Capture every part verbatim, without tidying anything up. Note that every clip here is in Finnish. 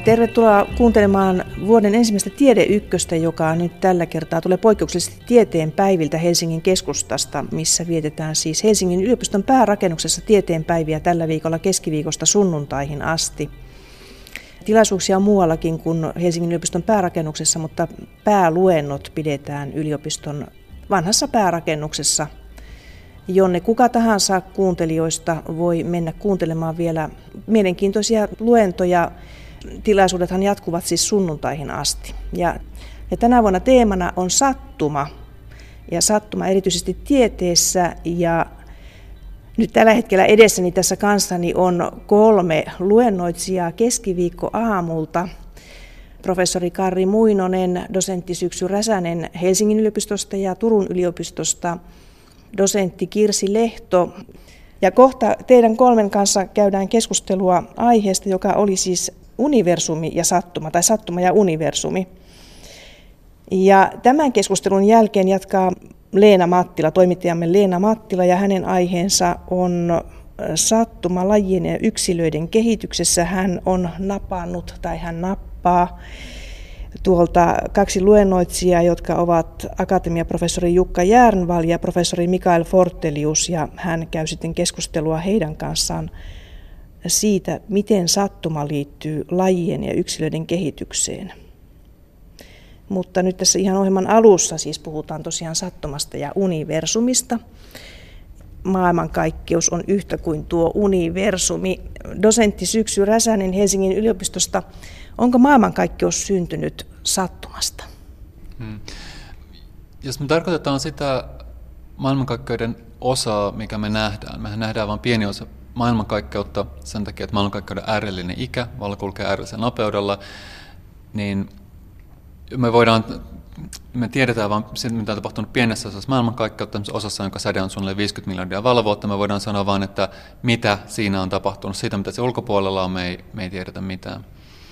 Tervetuloa kuuntelemaan vuoden ensimmäistä Tiedeykköstä, joka nyt tällä kertaa tulee poikkeuksellisesti Tieteen päiviltä Helsingin keskustasta, missä vietetään siis Helsingin yliopiston päärakennuksessa Tieteen päiviä tällä viikolla keskiviikosta sunnuntaihin asti. Tilaisuuksia on muuallakin kuin Helsingin yliopiston päärakennuksessa, mutta pääluennot pidetään yliopiston vanhassa päärakennuksessa, jonne kuka tahansa kuuntelijoista voi mennä kuuntelemaan vielä mielenkiintoisia luentoja. Tilaisuudethan jatkuvat siis sunnuntaihin asti. Ja, ja tänä vuonna teemana on sattuma, ja sattuma erityisesti tieteessä. Ja nyt tällä hetkellä edessäni tässä kanssani on kolme luennoitsijaa keskiviikko aamulta. Professori Karri Muinonen, dosentti Syksy Räsänen Helsingin yliopistosta ja Turun yliopistosta, dosentti Kirsi Lehto. Ja kohta teidän kolmen kanssa käydään keskustelua aiheesta, joka oli siis universumi ja sattuma, tai sattuma ja universumi. Ja tämän keskustelun jälkeen jatkaa Leena Mattila, toimittajamme Leena Mattila, ja hänen aiheensa on sattuma lajien ja yksilöiden kehityksessä. Hän on napannut, tai hän nappaa tuolta kaksi luennoitsijaa, jotka ovat akatemiaprofessori Jukka Järnvall ja professori Mikael Fortelius, ja hän käy sitten keskustelua heidän kanssaan siitä, miten sattuma liittyy lajien ja yksilöiden kehitykseen. Mutta nyt tässä ihan ohjelman alussa siis puhutaan tosiaan sattumasta ja universumista. Maailmankaikkeus on yhtä kuin tuo universumi. Dosentti Syksy Räsänen Helsingin yliopistosta. Onko maailmankaikkeus syntynyt sattumasta? Hmm. Jos me tarkoitetaan sitä maailmankaikkeuden osaa, mikä me nähdään, mehän nähdään vain pieni osa maailmankaikkeutta sen takia, että maailmankaikkeuden äärellinen ikä, valo kulkee äärellisellä nopeudella, niin me voidaan, me tiedetään vain siitä, mitä on tapahtunut pienessä osassa maailmankaikkeutta, osassa, jonka säde on suunnilleen viisikymmentä miljardia valovuotta, me voidaan sanoa vain, että mitä siinä on tapahtunut. Siitä, mitä se ulkopuolella on, me ei, me ei tiedetä mitään.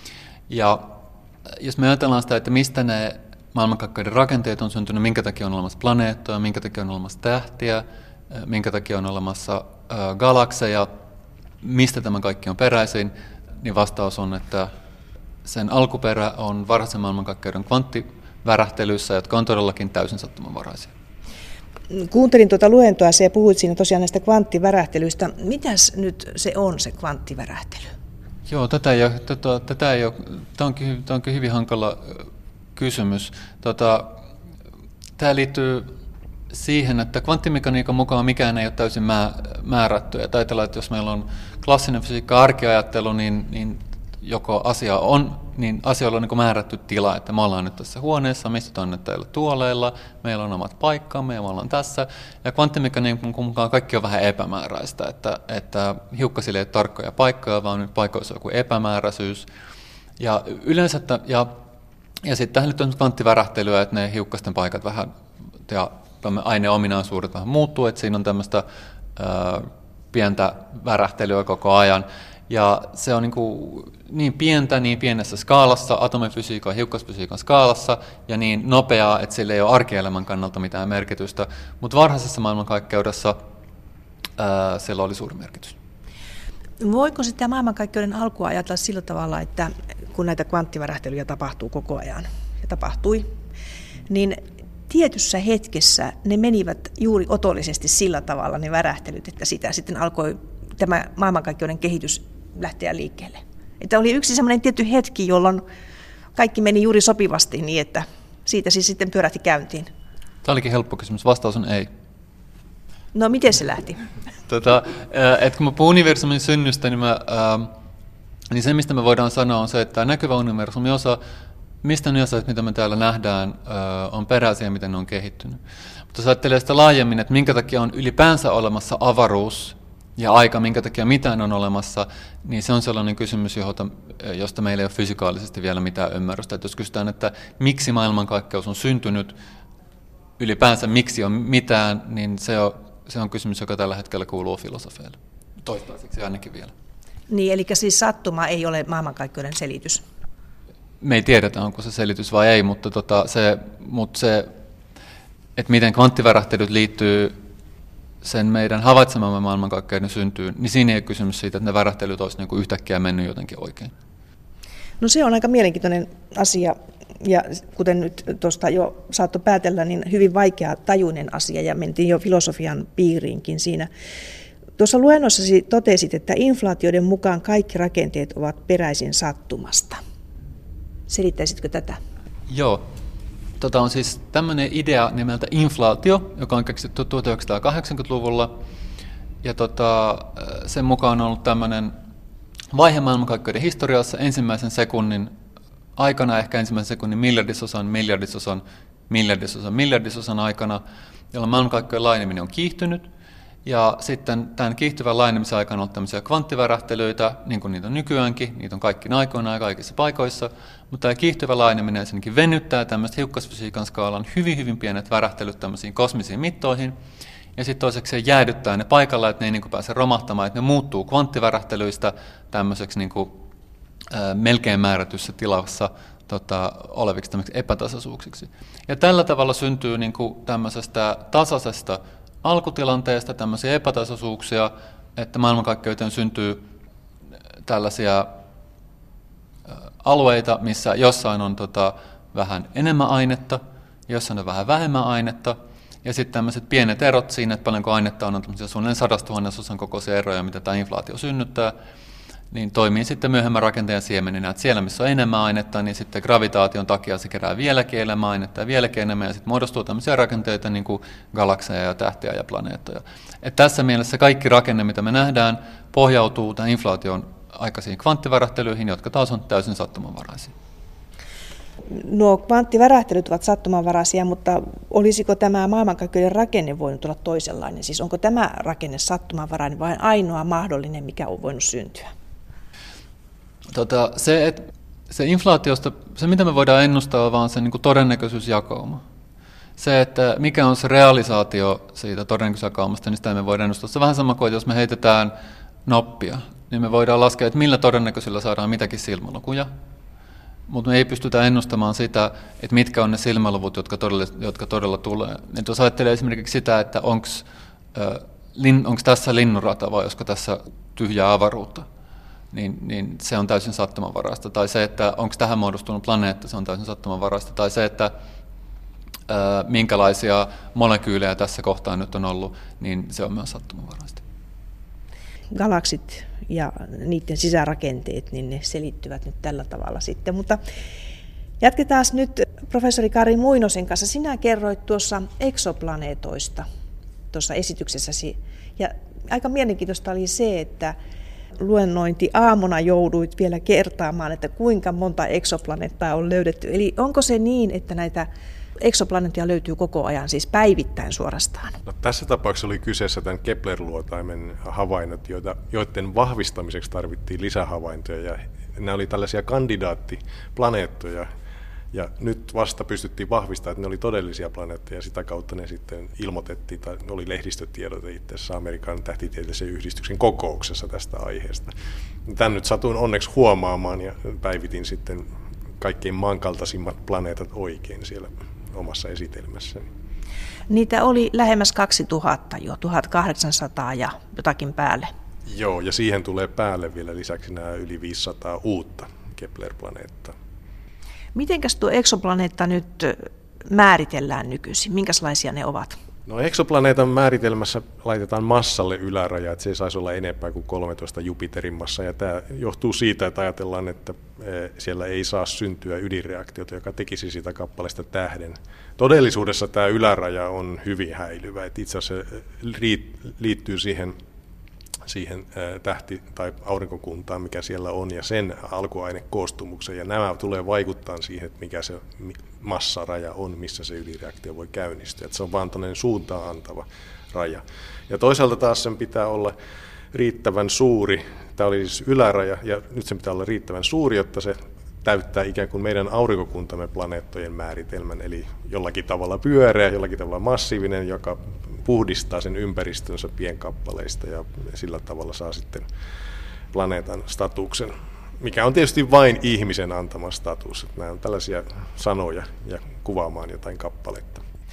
Ja jos me ajatellaan sitä, että mistä ne maailmankaikkeuden rakenteet on syntynyt, minkä takia on olemassa planeettoja, minkä takia on olemassa tähtiä, minkä takia on olemassa galakseja, mistä tämä kaikki on peräisin, niin vastaus on, että sen alkuperä on varhaisen maailmankaikkeuden kvanttivärähtelyissä, jotka on todellakin täysin sattumanvaraisia. Kuuntelin tuota luentoa ja puhuit siinä tosiaan näistä kvanttivärähtelyistä. Mitäs nyt se on, se kvanttivärähtely? Joo, tätä ei ole, tätä, tätä ei ole, tämä onkin, tämä onkin hyvin hankala kysymys. Tota, tämä liittyy siihen, että kvanttimekaniikan mukaan mikään ei ole täysin määrätty. Ja ajatellaan, että jos meillä on klassinen fysiikka arkiajattelu, niin, niin joko asia on, niin asioilla on niin kuin määrätty tila, että me ollaan nyt tässä huoneessa, me istutaan nyt täällä tuoleilla, meillä on omat paikkamme ja me ollaan tässä. Ja kvanttimekaniikan mukaan kaikki on vähän epämääräistä, että, että hiukkasille ei ole tarkkoja paikkoja, vaan nyt paikoissa on joku epämääräisyys. Ja yleensä, ja, ja sitten tähän nyt on kvanttivärähtelyä, että ne hiukkasten paikat vähän, ja aineominaisuudet vähän muuttuu, että siinä on tämmöistä ää, pientä värähtelyä koko ajan. Ja se on niin, kuin niin pientä, niin pienessä skaalassa, atomifysiikan ja hiukkasfysiikan skaalassa, ja niin nopeaa, että sillä ei ole arkielämän kannalta mitään merkitystä. Mutta varhaisessa maailmankaikkeudessa ää, sillä oli suuri merkitys. Voiko sitä maailmankaikkeuden alkua ajatella sillä tavalla, että kun näitä kvanttivärähtelyjä tapahtuu koko ajan, ja tapahtui, niin tietyssä hetkessä ne menivät juuri otollisesti sillä tavalla ne värähtelyt, että sitä sitten alkoi tämä maailmankaikkeuden kehitys lähteä liikkeelle. Että oli yksi semmoinen tietty hetki, jolloin kaikki meni juuri sopivasti niin, että siitä siis sitten pyörähti käyntiin. Tämä olikin helppo kysymys. Vastaus on ei. No miten se lähti? Tota, et kun mä puhun universumin synnystä, niin, mä, ää, niin se mistä me voidaan sanoa on se, että näkyvä universumin osa, mistä ne osat, mitä me täällä nähdään, on peräisiä ja miten ne on kehittynyt. Mutta jos ajattelee sitä laajemmin, että minkä takia on ylipäänsä olemassa avaruus ja aika, minkä takia mitään on olemassa, niin se on sellainen kysymys, josta meillä ei ole fysikaalisesti vielä mitään ymmärrystä. Että jos kysytään, että miksi maailmankaikkeus on syntynyt, ylipäänsä miksi on mitään, niin se on, se on kysymys, joka tällä hetkellä kuuluu filosofeille. Toistaiseksi ainakin vielä. Niin, eli siis sattuma ei ole maailmankaikkeuden selitys. Me ei tiedetä, onko se selitys vai ei, mutta, tota, se, mutta se, että miten kvanttivärähtelyt liittyy sen meidän havaitsemamme maailmankaikkeuden syntyyn, niin siinä ei ole kysymys siitä, että ne värähtelyt olisi niin kuin yhtäkkiä mennyt jotenkin oikein. No se on aika mielenkiintoinen asia, ja kuten nyt tuosta jo saattoi päätellä, niin hyvin vaikea tajuinen asia, ja mentiin jo filosofian piiriinkin siinä. Tuossa luennossasi totesit, että inflaatioiden mukaan kaikki rakenteet ovat peräisin sattumasta. Selittäisitkö tätä? Joo. Tota on siis tämmöinen idea nimeltä inflaatio, joka on keksitty tuhatyhdeksänsataakahdeksankymmentäluvulla. Ja tota, sen mukaan on ollut tämmöinen vaihe maailmankaikkeuden historiassa ensimmäisen sekunnin aikana, ehkä ensimmäisen sekunnin miljardisosan, miljardisosan, miljardisosan, miljardisosan aikana, jolloin maailmankaikkeuden laajeneminen on kiihtynyt. Ja sitten tämän kiihtyvän laajenemisen aikana on ollut tämmöisiä kvanttivärähtelyitä, niin kuin niitä on nykyäänkin, niitä on kaikki aikoina ja kaikissa paikoissa, mutta tämä kiihtyvä laajeneminen ensinnäkin venyttää tämmöistä hiukkasfysiikan skaalan hyvin, hyvin pienet värähtelyt tämmöisiin kosmisiin mittoihin, ja sitten toiseksi se jäädyttää ne paikalla, että ne ei niin kuin pääse romahtamaan, että ne muuttuu kvanttivärähtelyistä tämmöiseksi niin kuin, ää, melkein määrätyssä tilassa tota, oleviksi epätasaisuuksiksi. Ja tällä tavalla syntyy niin kuin tämmöisestä tasaisesta alkutilanteesta tämmöisiä epätasaisuuksia, että maailmankaikkeuteen syntyy tällaisia alueita, missä jossain on tota, vähän enemmän ainetta, jossain on vähän vähemmän ainetta, ja sitten tämmöiset pienet erot siinä, että paljonko ainetta on, on tämmöisiä suunnilleen sadastuhannesosan kokoisia eroja, mitä tämä inflaatio synnyttää, niin toimii sitten myöhemmän rakenteen siemeninä, että siellä missä on enemmän ainetta, niin sitten gravitaation takia se kerää vieläkin enemmän ainetta ja vieläkin enemmän, ja sitten muodostuu tämmöisiä rakenteita niin kuin galakseja ja tähtiä ja planeettoja. Et tässä mielessä kaikki rakenne, mitä me nähdään, pohjautuu tämän inflaation aikaisiin kvanttivärähtelyihin, jotka taas on täysin sattumanvaraisia. Nuo kvanttivärähtelyt ovat sattumanvaraisia, mutta olisiko tämä maailmankaikkeuden rakenne voinut olla toisenlainen? Siis onko tämä rakenne sattumanvarainen vai ainoa mahdollinen, mikä on voinut syntyä? Tota, se, et, se inflaatiosta, se mitä me voidaan ennustaa, on vaan se niin kuin todennäköisyysjakauma. Se, että mikä on se realisaatio siitä todennäköisyysjakaumasta, niin sitä me voidaan ennustaa. Se on vähän sama kuin, että jos me heitetään noppia, niin me voidaan laskea, että millä todennäköisyydellä saadaan mitäkin silmälukuja. Mutta me ei pystytä ennustamaan sitä, että mitkä on ne silmäluvut, jotka todella, jotka todella tulee. Et jos ajattelee esimerkiksi sitä, että onko tässä linnunrata vai olisiko tässä tyhjää avaruutta, niin, niin se on täysin sattumanvaraista. Tai se, että onko tähän muodostunut planeetta, se on täysin sattumanvaraista. Tai se, että ää, minkälaisia molekyylejä tässä kohtaa nyt on ollut, niin se on myös sattumanvaraista. Galaksit ja niiden sisärakenteet, niin ne selittyvät nyt tällä tavalla sitten. Mutta jatketaan nyt professori Kari Muinosen kanssa. Sinä kerroit tuossa eksoplaneetoista tuossa esityksessäsi. Ja aika mielenkiintoista oli se, että luennointi aamuna jouduit vielä kertaamaan, että kuinka monta eksoplaneettaa on löydetty. Eli onko se niin, että näitä eksoplaneettia löytyy koko ajan, siis päivittäin suorastaan? No, tässä tapauksessa oli kyseessä tämän Kepler-luotaimen havainnot, joita, joiden vahvistamiseksi tarvittiin lisähavaintoja. Ja nämä oli tällaisia kandidaattiplaneettoja, ja nyt vasta pystyttiin vahvistamaan, että ne oli todellisia planeettoja, ja sitä kautta ne sitten ilmoitettiin, tai oli lehdistötiedote itse asiassa Amerikan tähtitieteellisen yhdistyksen kokouksessa tästä aiheesta. Tän nyt satuin onneksi huomaamaan, ja päivitin sitten kaikkein maankaltaisimmat planeetat oikein siellä omassa esitelmässäni. Niitä oli lähemmäs kaksituhatta jo, tuhatkahdeksansataa ja jotakin päälle. Joo, ja siihen tulee päälle vielä lisäksi nämä yli viisisataa uutta Kepler-planeettaa. Mitenkäs tuo eksoplaneetta nyt määritellään nykyisin? Minkälaisia ne ovat? No eksoplaneetan määritelmässä laitetaan massalle yläraja, että se ei saisi olla enempää kuin kolmetoista Jupiterin massa. Ja tämä johtuu siitä, että ajatellaan, että siellä ei saa syntyä ydinreaktiota, joka tekisi siitä kappaleesta tähden. Todellisuudessa tämä yläraja on hyvin häilyvä. Että itse asiassa liittyy siihen, siihen tähti- tai aurinkokuntaan, mikä siellä on, ja sen alkuainekoostumukseen. Ja nämä tulee vaikuttaa siihen, että mikä se massaraja on, missä se ydinreaktio voi käynnistyä. Että se on vaan tämmöinen suuntaan antava raja. Ja toisaalta taas sen pitää olla riittävän suuri, tämä oli siis yläraja, ja nyt sen pitää olla riittävän suuri, jotta se täyttää ikään kuin meidän aurinkokuntamme planeettojen määritelmän, eli jollakin tavalla pyöreä, jollakin tavalla massiivinen, joka puhdistaa sen ympäristönsä pienkappaleista ja sillä tavalla saa sitten planeetan statuksen, mikä on tietysti vain ihmisen antama status. Nämä on tällaisia sanoja ja kuvaamaan jotain kappaletta.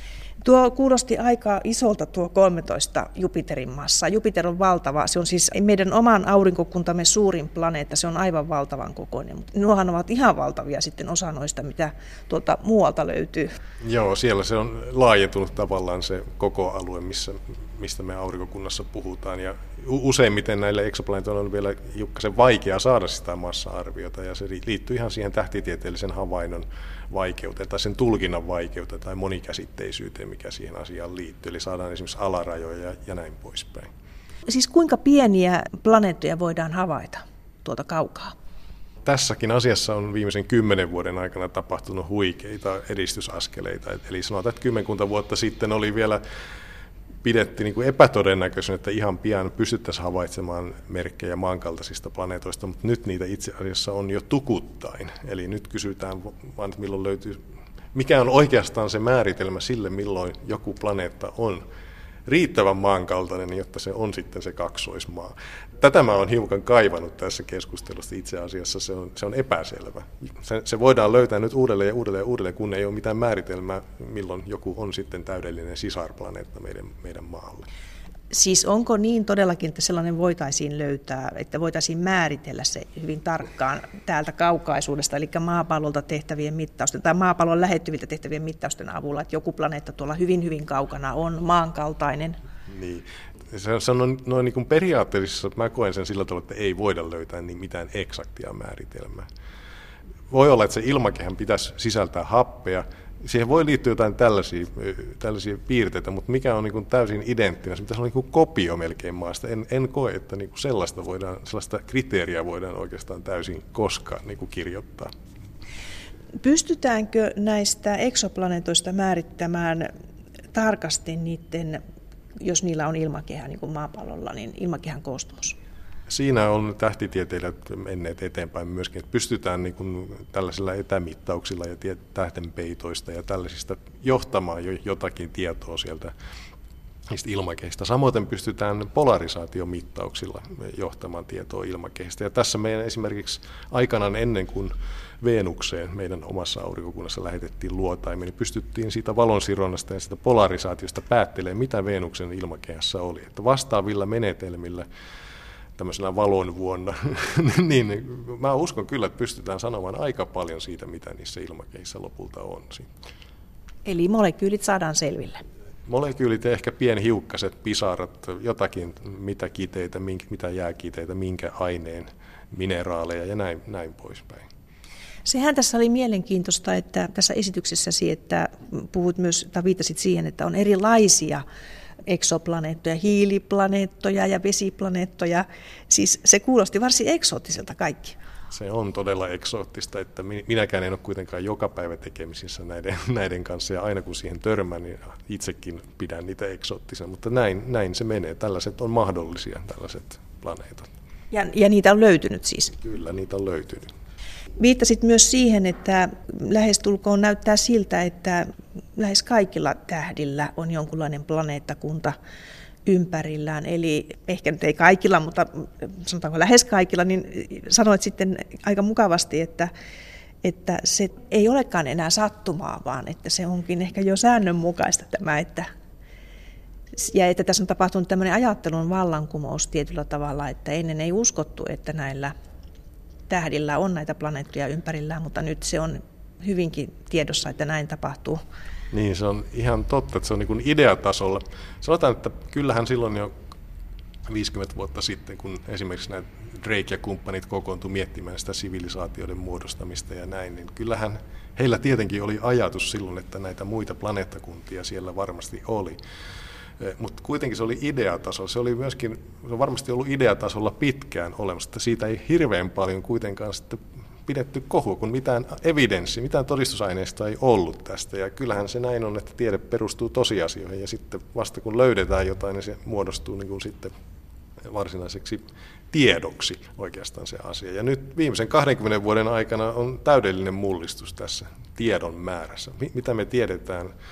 Tuo kuulosti aika isolta tuo kolmetoista Jupiterin massa. Jupiter on valtava. Se on siis meidän oman aurinkokuntamme suurin planeetta. Se on aivan valtavan kokoinen. Mutta nuohan ovat ihan valtavia sitten osa noista, mitä tuolta muualta löytyy. Joo, siellä se on laajentunut tavallaan se koko alue, missä, mistä me aurinkokunnassa puhutaan. Ja useimmiten näille eksoplaneetoille on vielä hiukkasen vaikea saada sitä massa-arviota. Ja se liittyy ihan siihen tähtitieteellisen havainnon vaikeuteen tai sen tulkinnan vaikeuteen tai monikäsitteisyyteen, mikä siihen asiaan liittyy. Eli saadaan esimerkiksi alarajoja ja näin poispäin. Siis kuinka pieniä planeettoja voidaan havaita tuolta kaukaa? Tässäkin asiassa on viimeisen kymmenen vuoden aikana tapahtunut huikeita edistysaskeleita. Eli sanotaan, että kymmenkunta vuotta sitten oli vielä pidettiin niin kuin epätodennäköisenä, että ihan pian pystyttäisiin havaitsemaan merkkejä maankaltaisista planeetoista, mutta nyt niitä itse asiassa on jo tukuttain. Eli nyt kysytään vaan, että milloin löytyy, mikä on oikeastaan se määritelmä sille, milloin joku planeetta on riittävän maankaltainen, jotta se on sitten se kaksoismaa. Tätä mä oon hiukan kaivannut tässä keskustelussa. Itse asiassa se on, se on epäselvä. Se, se voidaan löytää nyt uudelleen ja uudelleen ja uudelleen, kun ei ole mitään määritelmää, milloin joku on sitten täydellinen sisarplaneetta meidän, meidän maalle. Siis onko niin todellakin, että sellainen voitaisiin löytää, että voitaisiin määritellä se hyvin tarkkaan täältä kaukaisuudesta, eli maapallolta tehtävien mittausten tai maapallon lähettyviltä tehtävien mittausten avulla, että joku planeetta tuolla hyvin hyvin kaukana on maankaltainen? Niin. Se on noin niin kuin periaatteessa, mä koen sen sillä tavalla, että ei voida löytää niin mitään eksaktia määritelmää. Voi olla, että se ilmakehän pitäisi sisältää happea. Siihen voi liittyä jotain tällaisia, tällaisia piirteitä, mutta mikä on niin kuin täysin identtinen, se pitäisi olla niin kuin kopio melkein maasta. En, en koe, että niin kuin sellaista, voidaan, sellaista kriteeriä voidaan oikeastaan täysin koskaan niin kuin kirjoittaa. Pystytäänkö näistä eksoplaneetoista määrittämään tarkasti niiden, jos niillä on ilmakehä niin kuin maapallolla, niin ilmakehän koostumus? Siinä on tähtitieteilijät menneet eteenpäin myöskin, että pystytään niin kuin tällaisilla etämittauksilla ja tähtenpeitoista ja tällaisista johtamaan jo jotakin tietoa sieltä niistä ilmakehistä. Samoin pystytään polarisaatiomittauksilla johtamaan tietoa ilmakehistä. Ja tässä meidän esimerkiksi aikanaan ennen kuin Venukseen meidän omassa aurinkokunnassa lähetettiin luotaimen, niin pystyttiin siitä valonsidonnasta ja siitä polarisaatiosta päättelemään, mitä Venuksen ilmakehässä oli. Että vastaavilla menetelmillä tämmöisenä valon vuonna, niin mä uskon kyllä, että pystytään sanomaan aika paljon siitä, mitä niissä ilmakehissä lopulta on. Eli molekyylit saadaan selville? Molekyylit ja ehkä pienhiukkaset, pisarat, jotakin, mitä kiteitä, mitä jääkiteitä, minkä aineen, mineraaleja ja näin, näin poispäin. Sehän tässä oli mielenkiintoista, että tässä esityksessäsi, että puhut myös, tai viittasit siihen, että on erilaisia eksoplaneettoja, hiiliplaneettoja ja vesiplaneettoja. Siis se kuulosti varsin eksoottiselta kaikki. Se on todella eksoottista, että minäkään en ole kuitenkaan joka päivä tekemisissä näiden, näiden kanssa, ja aina kun siihen törmään, niin itsekin pidän niitä eksoottisena, mutta näin, näin se menee. Tällaiset on mahdollisia, tällaiset planeetat. Ja, ja niitä on löytynyt siis? Kyllä, niitä on löytynyt. Viittasit myös siihen, että lähestulkoon näyttää siltä, että lähes kaikilla tähdillä on jonkunlainen planeettakunta ympärillään. Eli ehkä nyt ei kaikilla, mutta sanotaanko lähes kaikilla, niin sanoit sitten aika mukavasti, että, että se ei olekaan enää sattumaa, vaan että se onkin ehkä jo säännönmukaista tämä, että, ja että tässä on tapahtunut tämmöinen ajattelun vallankumous tietyllä tavalla, että ennen ei uskottu, että näillä tähdillä on näitä planeettoja ympärillään, mutta nyt se on hyvinkin tiedossa, että näin tapahtuu. Niin, se on ihan totta, että se on niin kuin ideatasolla. Sanotaan, että kyllähän silloin jo viisikymmentä vuotta sitten, kun esimerkiksi nämä Drake ja kumppanit kokoontu miettimään sitä sivilisaatioiden muodostamista ja näin, niin kyllähän heillä tietenkin oli ajatus silloin, että näitä muita planeettakuntia siellä varmasti oli. Mutta kuitenkin se oli ideatasolla. Se oli myöskin, se on varmasti ollut ideatasolla pitkään olemassa, että siitä ei hirveän paljon kuitenkaan sitten pidetty kohua, kun mitään evidenssiä, mitään todistusaineistoa ei ollut tästä. Ja kyllähän se näin on, että tiede perustuu tosiasioihin, ja sitten vasta kun löydetään jotain, niin se muodostuu niin kuin sitten varsinaiseksi tiedoksi oikeastaan se asia. Ja nyt viimeisen kahdenkymmenen vuoden aikana on täydellinen mullistus tässä tiedon määrässä. Mitä me tiedetään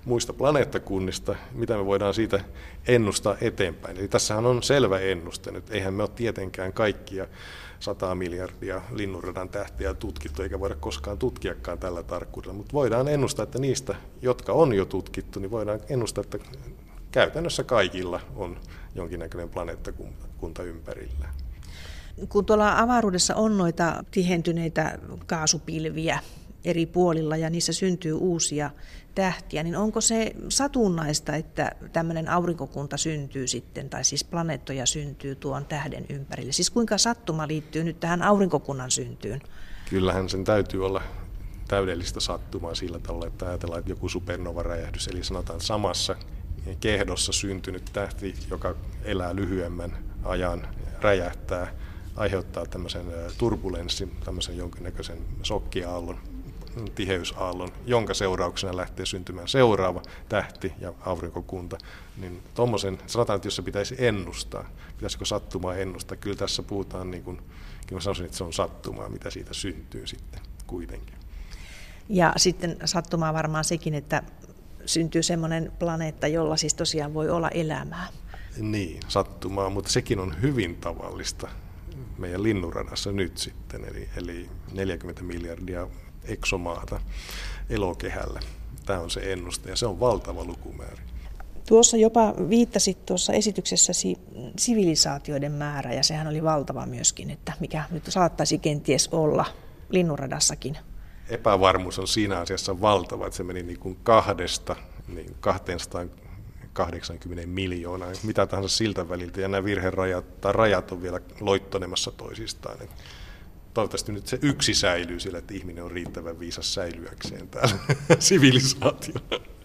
muista planeettakunnista, mitä me voidaan siitä ennustaa eteenpäin. Eli tässähän on selvä ennuste nyt. Eihän me ole tietenkään kaikkia sata miljardia linnunradan tähtiä tutkittu, eikä voida koskaan tutkiakaan tällä tarkkuudella, mutta voidaan ennustaa, että niistä, jotka on jo tutkittu, niin voidaan ennustaa, että käytännössä kaikilla on jonkinnäköinen planeettakunta ympärillään. Kun tuolla avaruudessa on noita tihentyneitä kaasupilviä eri puolilla ja niissä syntyy uusia tähtiä, niin onko se satunnaista, että tämmöinen aurinkokunta syntyy sitten, tai siis planeettoja syntyy tuon tähden ympärille? Siis kuinka sattuma liittyy nyt tähän aurinkokunnan syntyyn? Kyllähän sen täytyy olla täydellistä sattumaa sillä tavalla, että ajatellaan, että joku supernova-räjähdys, eli sanotaan samassa kehdossa syntynyt tähti, joka elää lyhyemmän ajan, räjähtää, aiheuttaa tämmöisen turbulenssin, tämmöisen jonkinnäköisen sokkiaallon, tiheysaallon, jonka seurauksena lähtee syntymään seuraava tähti ja aurinkokunta, niin tuommoisen, sanotaan, että jos se pitäisi ennustaa, pitäisikö sattumaa ennustaa, kyllä tässä puhutaan, niin kuin, kyllä mä sanoisin, että se on sattumaa, mitä siitä syntyy sitten kuitenkin. Ja sitten sattumaa varmaan sekin, että syntyy semmoinen planeetta, jolla siis tosiaan voi olla elämää. Niin, sattumaa, mutta sekin on hyvin tavallista meidän linnunradassa nyt sitten, eli, eli neljäkymmentä miljardia eksomaata elokehällä. Tämä on se ennuste ja se on valtava lukumäärä. Tuossa jopa viittasit tuossa esityksessäsi sivilisaatioiden määrä ja sehän oli valtava myöskin, että mikä nyt saattaisi kenties olla linnunradassakin. Epävarmuus on siinä asiassa valtava, että se meni niin kuin kahdesta niin kaksisataakahdeksankymmentä miljoonaa, mitä tahansa siltä väliltä, ja nämä virherajat tai rajat on vielä loittonemassa toisistaan. Toivottavasti nyt se yksi säilyy sillä, että ihminen on riittävän viisas säilyäkseen täällä sivilisaationa.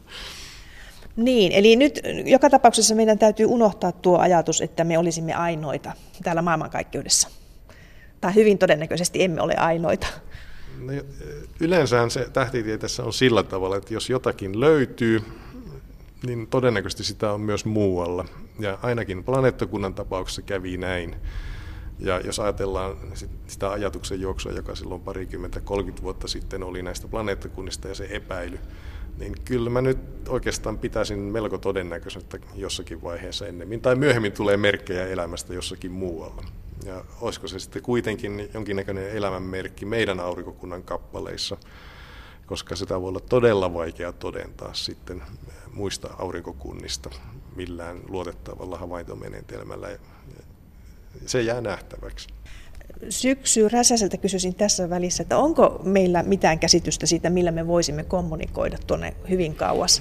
Niin, eli nyt joka tapauksessa meidän täytyy unohtaa tuo ajatus, että me olisimme ainoita täällä maailmankaikkeudessa. Tai hyvin todennäköisesti emme ole ainoita. No, yleensähän se tähtitieteessä on sillä tavalla, että jos jotakin löytyy, niin todennäköisesti sitä on myös muualla. Ja ainakin planeettakunnan tapauksessa kävi näin. Ja jos ajatellaan sitä ajatuksen juoksua, joka silloin parikymmentä, kolmekymmentä vuotta sitten oli näistä planeettakunnista ja se epäily, niin kyllä mä nyt oikeastaan pitäisin melko todennäköisen, että jossakin vaiheessa ennemmin tai myöhemmin tulee merkkejä elämästä jossakin muualla. Ja olisiko se sitten kuitenkin jonkinnäköinen elämänmerkki meidän aurinkokunnan kappaleissa, koska sitä voi olla todella vaikea todentaa sitten muista aurinkokunnista millään luotettavalla havaintomenetelmällä. Se jää nähtäväksi. Syksy Räsäseltä kysyisin tässä välissä, että onko meillä mitään käsitystä siitä, millä me voisimme kommunikoida tuonne hyvin kauas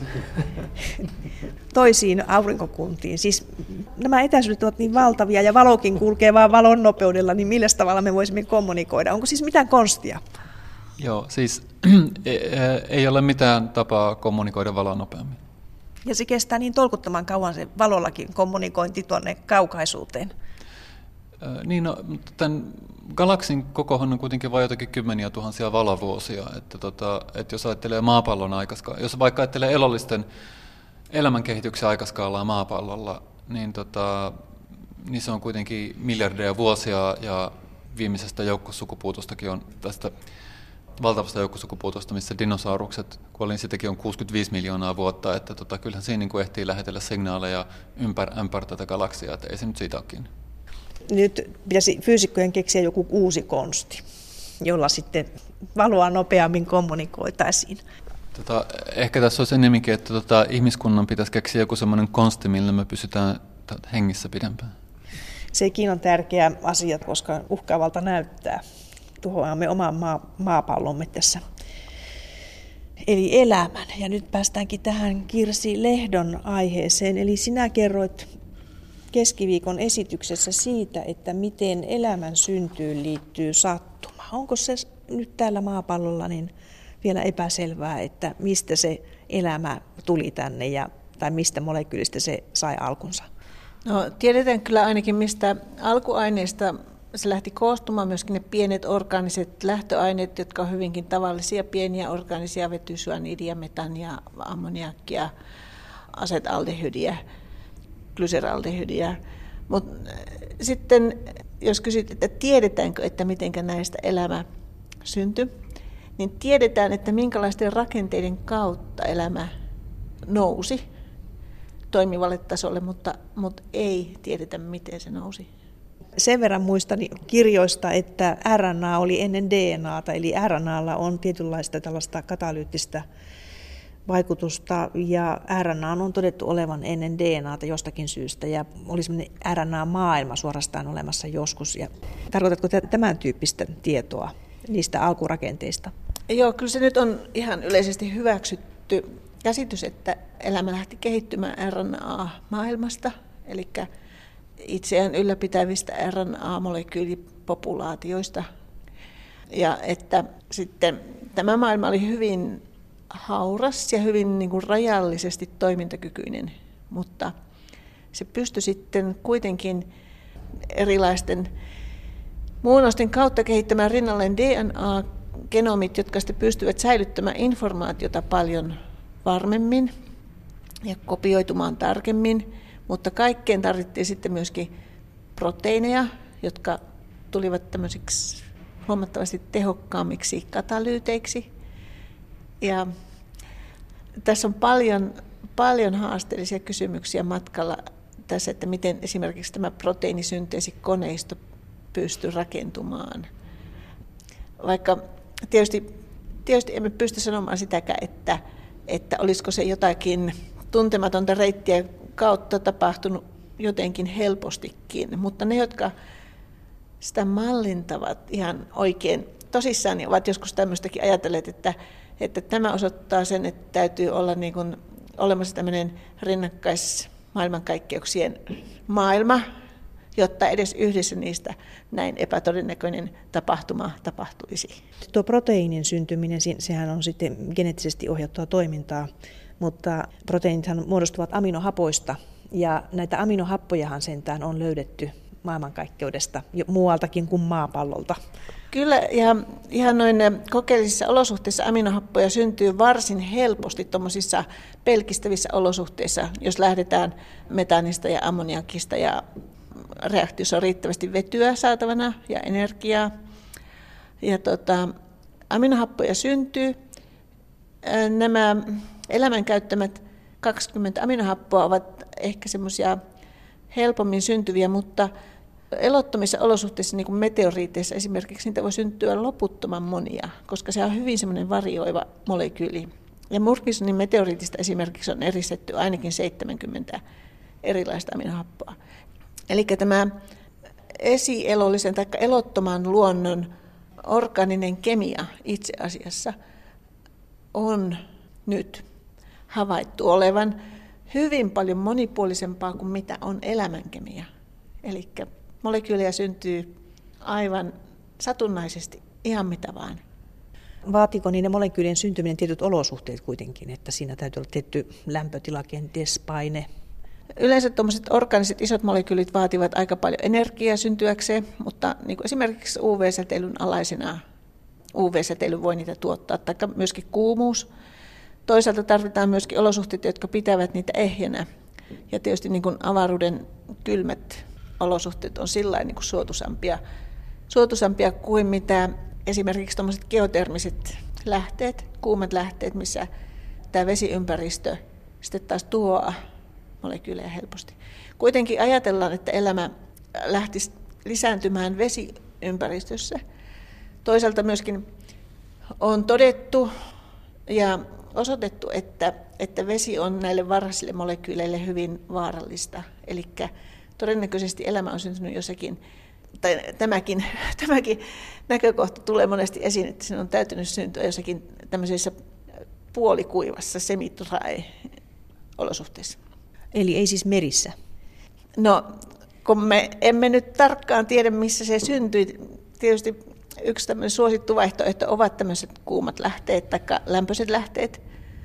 toisiin aurinkokuntiin. Siis nämä etäisyydet ovat niin valtavia ja valokin kulkee vaan valon nopeudella, niin millä tavalla me voisimme kommunikoida? Onko siis mitään konstia? Joo, siis ei ole mitään tapaa kommunikoida valon nopeammin. Ja se kestää niin tolkuttoman kauan se valollakin kommunikointi tuonne kaukaisuuteen. Niin, no, tämän galaksin kokohan on kuitenkin vain jotakin kymmeniä tuhansia valovuosia, että, tota, että jos ajattelee maapallon aikaskaalaa, jos vaikka ajattelee elollisten elämänkehityksen aikaskaalaa maapallolla, niin, tota, niin se on kuitenkin miljardeja vuosia ja viimeisestä joukkosukupuutostakin on tästä valtavasta joukkosukupuutosta, missä dinosaurukset kuoli, sitäkin on kuusikymmentäviisi miljoonaa vuotta, että tota, kyllähän siinä niin kuin ehtii lähetellä signaaleja ympäri, ympäri tätä galaksia, että ei se nyt siitä ole kiinni. Nyt pitäisi fyysikkojen keksiä joku uusi konsti, jolla sitten valoa nopeammin kommunikoitaisiin. Tota, ehkä tässä olisi enemmänkin, että tota, ihmiskunnan pitäisi keksiä joku sellainen konsti, millä me pysytään hengissä pidempään. Sekin on tärkeä asia, koska uhkaavalta näyttää. Tuhoamme oman maa, maapallomme tässä. Eli elämän. Ja nyt päästäänkin tähän Kirsi Lehdon aiheeseen. Eli sinä kerroit keskiviikon esityksessä siitä, että miten elämän syntyyn liittyy sattuma. Onko se nyt täällä maapallolla niin vielä epäselvää, että mistä se elämä tuli tänne ja, tai mistä molekyylistä se sai alkunsa? No, tiedetään kyllä ainakin, mistä alkuaineista se lähti koostumaan, myöskin ne pienet orgaaniset lähtöaineet, jotka on hyvinkin tavallisia, pieniä orgaanisia vetysyaanidia, metania, ammoniakkia, asetaldehydiä, glyseraldehydiä. Mutta sitten jos kysyt, että tiedetäänkö, että miten näistä elämä syntyi, niin tiedetään, että minkälaisten rakenteiden kautta elämä nousi toimivalle tasolle, mutta, mutta ei tiedetä, miten se nousi. Sen verran muistan kirjoista, että R N A oli ennen D N A:ta, eli R N A:lla on tietynlaista tällaista katalyyttistä vaikutusta, ja R N A on todettu olevan ennen D N A:ta jostakin syystä, ja oli semmoinen R N A-maailma suorastaan olemassa joskus. Ja tarkoitatko tämän tyyppistä tietoa niistä alkurakenteista? Joo, kyllä se nyt on ihan yleisesti hyväksytty käsitys, että elämä lähti kehittymään R N A-maailmasta, eli itseään ylläpitävistä R N A-molekyylipopulaatioista. Ja että sitten tämä maailma oli hyvin hauras ja hyvin niin kuin rajallisesti toimintakykyinen, mutta se pystyi sitten kuitenkin erilaisten muunnosten kautta kehittämään rinnalleen D N A-genomit, jotka sitten pystyvät säilyttämään informaatiota paljon varmemmin ja kopioitumaan tarkemmin, mutta kaikkeen tarvittiin sitten myöskin proteiineja, jotka tulivat tämmöisiksi huomattavasti tehokkaammiksi katalyyteiksi. Ja tässä on paljon, paljon haasteellisia kysymyksiä matkalla tässä, että miten esimerkiksi tämä proteiinisynteesikoneisto pystyy rakentumaan. Vaikka tietysti, tietysti emme pysty sanomaan sitäkään, että, että olisiko se jotakin tuntematonta reittiä kautta tapahtunut jotenkin helpostikin, mutta ne, jotka sitä mallintavat ihan oikein tosissaan, niin ovat joskus tämmöistäkin ajatelleet, että, että tämä osoittaa sen, että täytyy olla niin kuin olemassa tämmöinen rinnakkaismaailmankaikkeuksien maailma, jotta edes yhdessä niistä näin epätodennäköinen tapahtuma tapahtuisi. Tuo proteiinin syntyminen, sehän on sitten geneettisesti ohjattua toimintaa, mutta proteiinithan muodostuvat aminohapoista, ja näitä aminohappojahan sentään on löydetty maailmankaikkeudesta muualtakin kuin maapallolta. Kyllä, ja ihan noin kokeellisissa olosuhteissa aminohappoja syntyy varsin helposti tuommoisissa pelkistävissä olosuhteissa, jos lähdetään metaanista ja ammoniakista ja reaktiossa on riittävästi vetyä saatavana ja energiaa. Ja tota, aminohappoja syntyy. Nämä elämän käyttämät kaksikymmentä aminohappoa ovat ehkä semmoisia helpommin syntyviä, mutta elottomissa olosuhteissa, niin kuin meteoriiteissa esimerkiksi, niitä voi syntyä loputtoman monia, koska se on hyvin semmoinen varioiva molekyyli. Ja Murchisonin meteoriitista esimerkiksi on eristetty ainakin seitsemänkymmentä erilaista aminohappoa. Eli tämä esielollisen tai elottoman luonnon orgaaninen kemia itse asiassa on nyt havaittu olevan hyvin paljon monipuolisempaa kuin mitä on elämänkemia. Eli molekyylejä syntyy aivan satunnaisesti ihan mitä vaan. Vaatiko niiden molekyylien syntyminen tietyt olosuhteet kuitenkin, että siinä täytyy olla tietty lämpötila, kenties paine? Yleensä tuommoiset orgaaniset isot molekyylit vaativat aika paljon energiaa syntyäkseen, mutta niin kuin esimerkiksi U V-säteilyn alaisena U V-säteily voi niitä tuottaa, tai myöskin kuumuus. Toisaalta tarvitaan myöskin olosuhteita, jotka pitävät niitä ehjänä. Ja tietysti niin kuin avaruuden kylmät olosuhteet on sillain niin kuin suotuisampia, suotuisampia kuin mitä esimerkiksi tuommoiset geotermiset lähteet, kuumat lähteet, missä tämä vesiympäristö sitten taas tuhoaa molekyylejä helposti. Kuitenkin ajatellaan, että elämä lähtisi lisääntymään vesiympäristössä. Toisaalta myöskin on todettu ja osoitettu, että, että vesi on näille varhaisille molekyyleille hyvin vaarallista. Eli todennäköisesti elämä on syntynyt jossakin, tai tämäkin, tämäkin näkökohta tulee monesti esiin, että se on täytynyt syntyä jossakin tämmöisessä puolikuivassa semi-dry-olosuhteissa. Eli ei siis merissä? No, kun me emme nyt tarkkaan tiedä, missä se syntyi. Tietysti yksi tämmöinen suosittu vaihtoehto ovat tämmöiset kuumat lähteet tai lämpöiset lähteet.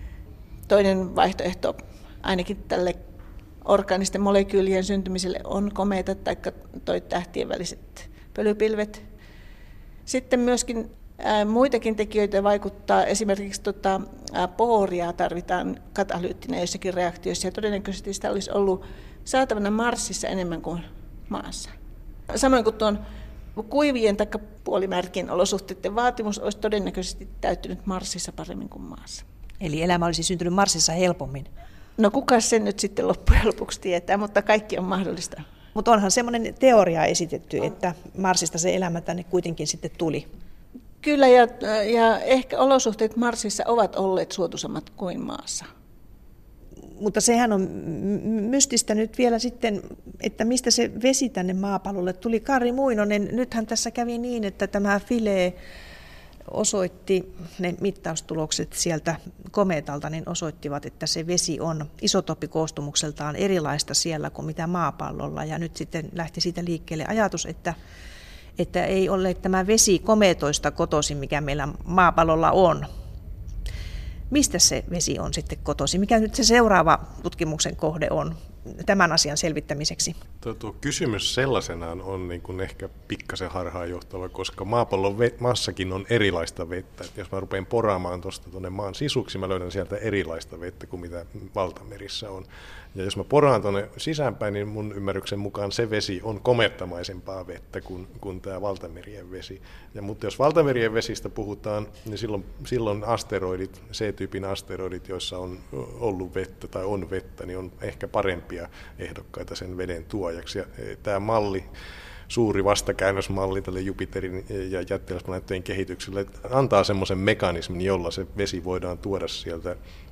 Toinen vaihtoehto ainakin tälle orgaanisten molekyylien syntymiselle on komeita tai toi tähtien väliset pölypilvet. Sitten myöskin ää, muitakin tekijöitä vaikuttaa. Esimerkiksi tota, ää, booria tarvitaan katalyyttinä jossakin reaktioissa ja todennäköisesti sitä olisi ollut saatavana Marsissa enemmän kuin Maassa. Samoin kuin tuon kuivien tai puolimärkien olosuhteiden vaatimus olisi todennäköisesti täyttynyt Marsissa paremmin kuin Maassa. Eli elämä olisi syntynyt Marsissa helpommin. No kuka sen nyt sitten loppujen lopuksi tietää, mutta kaikki on mahdollista. Mutta onhan semmoinen teoria esitetty, että Marsista se elämä tänne kuitenkin sitten tuli. Kyllä, ja, ja ehkä olosuhteet Marsissa ovat olleet suotuisammat kuin Maassa. Mutta sehän on mystistä nyt vielä sitten, että mistä se vesi tänne maapallolle tuli. Kari Muinonen, nythän tässä kävi niin, että tämä Philae osoitti, ne mittaustulokset sieltä komeetalta, niin osoittivat, että se vesi on isotooppikoostumukseltaan erilaista siellä kuin mitä maapallolla. Ja nyt sitten lähti siitä liikkeelle ajatus, että, että ei ole tämä vesi komeetoista kotoisin, mikä meillä maapallolla on. Mistä se vesi on sitten kotoisin? Mikä nyt se seuraava tutkimuksen kohde on tämän asian selvittämiseksi? Tuo, tuo kysymys sellaisenaan on niin kuin ehkä pikkasen harhaanjohtava, koska maapallon ve- maassakin on erilaista vettä. Jos mä rupean poraamaan tuosta tuonne maan sisuksi, mä löydän sieltä erilaista vettä kuin mitä valtamerissä on. Ja jos mä poraan tuonne sisäänpäin, niin mun ymmärryksen mukaan se vesi on komettamaisempaa vettä kuin, kuin tämä valtamerien vesi. Ja, mutta jos valtamerien vesistä puhutaan, niin silloin, silloin asteroidit, C-tyypin asteroidit, joissa on ollut vettä tai on vettä, niin on ehkä parempia ehdokkaita sen veden tuojaksi. Ja tämä malli, suuri vastakäännösmalli tälle Jupiterin ja jättiläisplaneettojen kehitykselle, antaa semmoisen mekanismin, jolla se vesi voidaan tuoda sieltä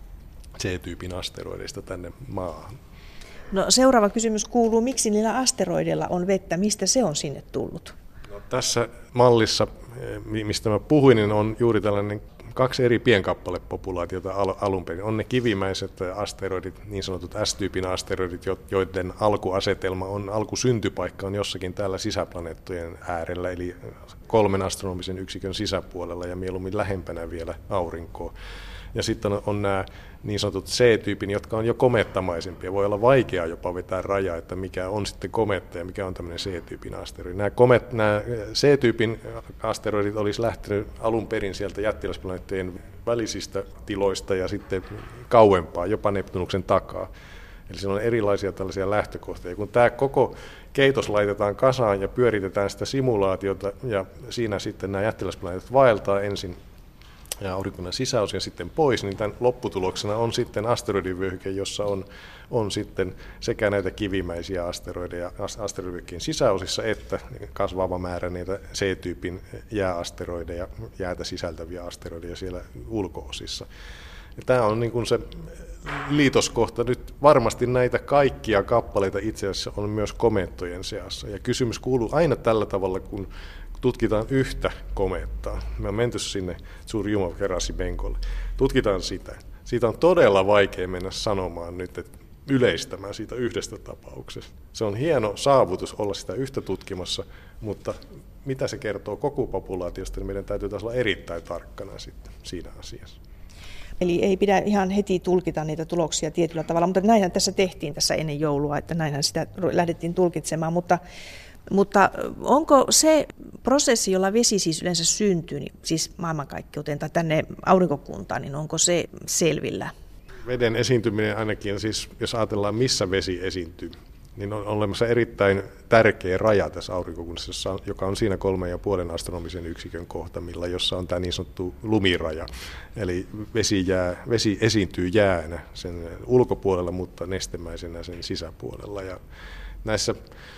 C-tyypin asteroideista tänne maahan. No, seuraava kysymys kuuluu, miksi niillä asteroideilla on vettä, mistä se on sinne tullut? No, tässä mallissa, mistä mä puhuin, niin on juuri tällainen kaksi eri pienkappalepopulaatiota alun perin. On ne kivimäiset asteroidit, niin sanotut S-tyypin asteroidit, joiden alkuasetelma on, alkusyntypaikka on jossakin täällä sisäplaneettojen äärellä, eli kolmen astronomisen yksikön sisäpuolella ja mieluummin lähempänä vielä aurinkoa. Ja sitten on, on nämä niin sanotut C-tyypin, jotka on jo komettamaisempia. Voi olla vaikeaa jopa vetää rajaa, että mikä on sitten kometta ja mikä on tämmöinen C-tyypin asteroidi. Nämä, komet, nämä C-tyypin asteroidit olisi lähtenyt alun perin sieltä jättiläisplaneettojen välisistä tiloista ja sitten kauempaa, jopa Neptunuksen takaa. Eli siellä on erilaisia tällaisia lähtökohtia. Kun tämä koko keitos laitetaan kasaan ja pyöritetään sitä simulaatiota ja siinä sitten nämä jättiläisplaneetat vaeltaa ensin ja aurinkokunnan sisäosia sitten pois, niin tämän lopputuloksena on sitten asteroidivyöhyke, jossa on, on sitten sekä näitä kivimäisiä asteroideja asteroidivyöhykkeen sisäosissa, että kasvava määrä niitä C-tyypin jääasteroideja, jäätä sisältäviä asteroideja siellä ulko-osissa. Ja tämä on niin kuin se liitoskohta. Nyt varmasti näitä kaikkia kappaleita itse asiassa on myös komeettojen seassa. Ja kysymys kuuluu aina tällä tavalla, kun tutkitaan yhtä komettaa. Me on menty sinne Churyumov-Gerasimenkolle. Tutkitaan sitä. Siitä on todella vaikea mennä sanomaan nyt, että yleistämään siitä yhdestä tapauksesta. Se on hieno saavutus olla sitä yhtä tutkimassa, mutta mitä se kertoo koko populaatiosta, niin meidän täytyy taas olla erittäin tarkkana sitten siinä asiassa. Eli ei pidä ihan heti tulkita niitä tuloksia tietyllä tavalla, mutta näinhän tässä tehtiin tässä ennen joulua, että näinhän sitä lähdettiin tulkitsemaan, mutta Mutta onko se prosessi, jolla vesi siis yleensä syntyy, niin siis maailmankaikkeuteen tai tänne aurinkokuntaan, niin onko se selvillä? Veden esiintyminen ainakin, siis jos ajatellaan missä vesi esiintyy, niin on olemassa erittäin tärkeä raja tässä aurinkokunnassa, joka on siinä kolmen ja puolen astronomisen yksikön kohtamilla, jossa on tämä niin sanottu lumiraja. Eli vesi, jää, vesi esiintyy jäänä sen ulkopuolella, mutta nestemäisenä sen sisäpuolella. Ja näissä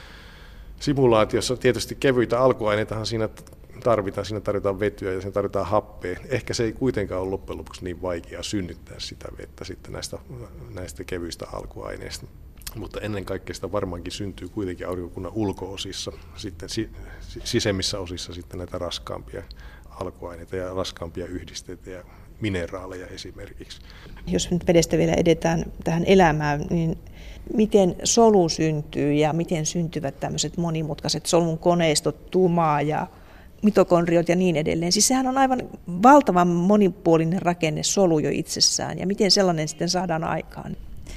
simulaatiossa tietysti kevyitä alkuaineitahan siinä tarvitaan, siinä tarvitaan vetyä ja siinä tarvitaan happea. Ehkä se ei kuitenkaan ole loppujen lopuksi niin vaikea synnyttää sitä vettä sitten näistä, näistä kevyistä alkuaineista. Mutta ennen kaikkea sitä varmaankin syntyy kuitenkin aurinkokunnan ulko-osissa, sitten sisemmissä osissa sitten näitä raskaampia alkuaineita ja raskaampia yhdisteitä ja mineraaleja esimerkiksi. Jos nyt vedestä vielä edetään tähän elämään, niin miten solu syntyy ja miten syntyvät tämmöiset monimutkaiset solun koneistot, tumaa ja mitokondriot ja niin edelleen. Siis sehän on aivan valtavan monipuolinen rakenne solu jo itsessään ja miten sellainen sitten saadaan aikaan?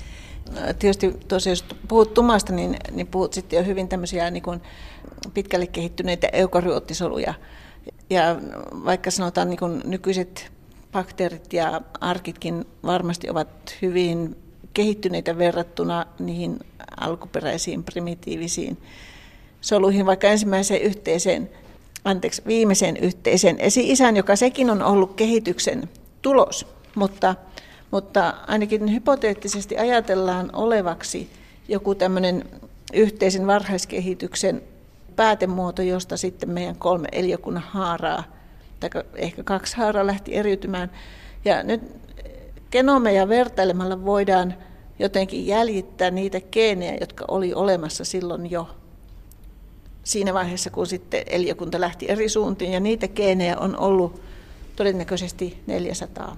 Tietysti tosiaan, jos puhut tumasta, niin, niin puhut sitten jo hyvin tämmöisiä niin kuin pitkälle kehittyneitä eukaryooottisoluja. Ja vaikka sanotaan niin kuin nykyiset bakteerit ja arkitkin varmasti ovat hyvin kehittyneitä verrattuna niihin alkuperäisiin primitiivisiin soluihin, vaikka ensimmäiseen yhteiseen, anteeksi, viimeiseen yhteiseen esi-isän, joka sekin on ollut kehityksen tulos. mutta, mutta ainakin hypoteettisesti ajatellaan olevaksi joku tämmöinen yhteisen varhaiskehityksen päätemuoto, josta sitten meidän kolme eliökunnan haaraa, tai ehkä kaksi haaraa lähti eriytymään. Ja nyt genomeja vertailemalla voidaan jotenkin jäljittää niitä geenejä, jotka oli olemassa silloin jo siinä vaiheessa, kun sitten eliökunta lähti eri suuntiin, ja niitä geenejä on ollut todennäköisesti neljäsataa.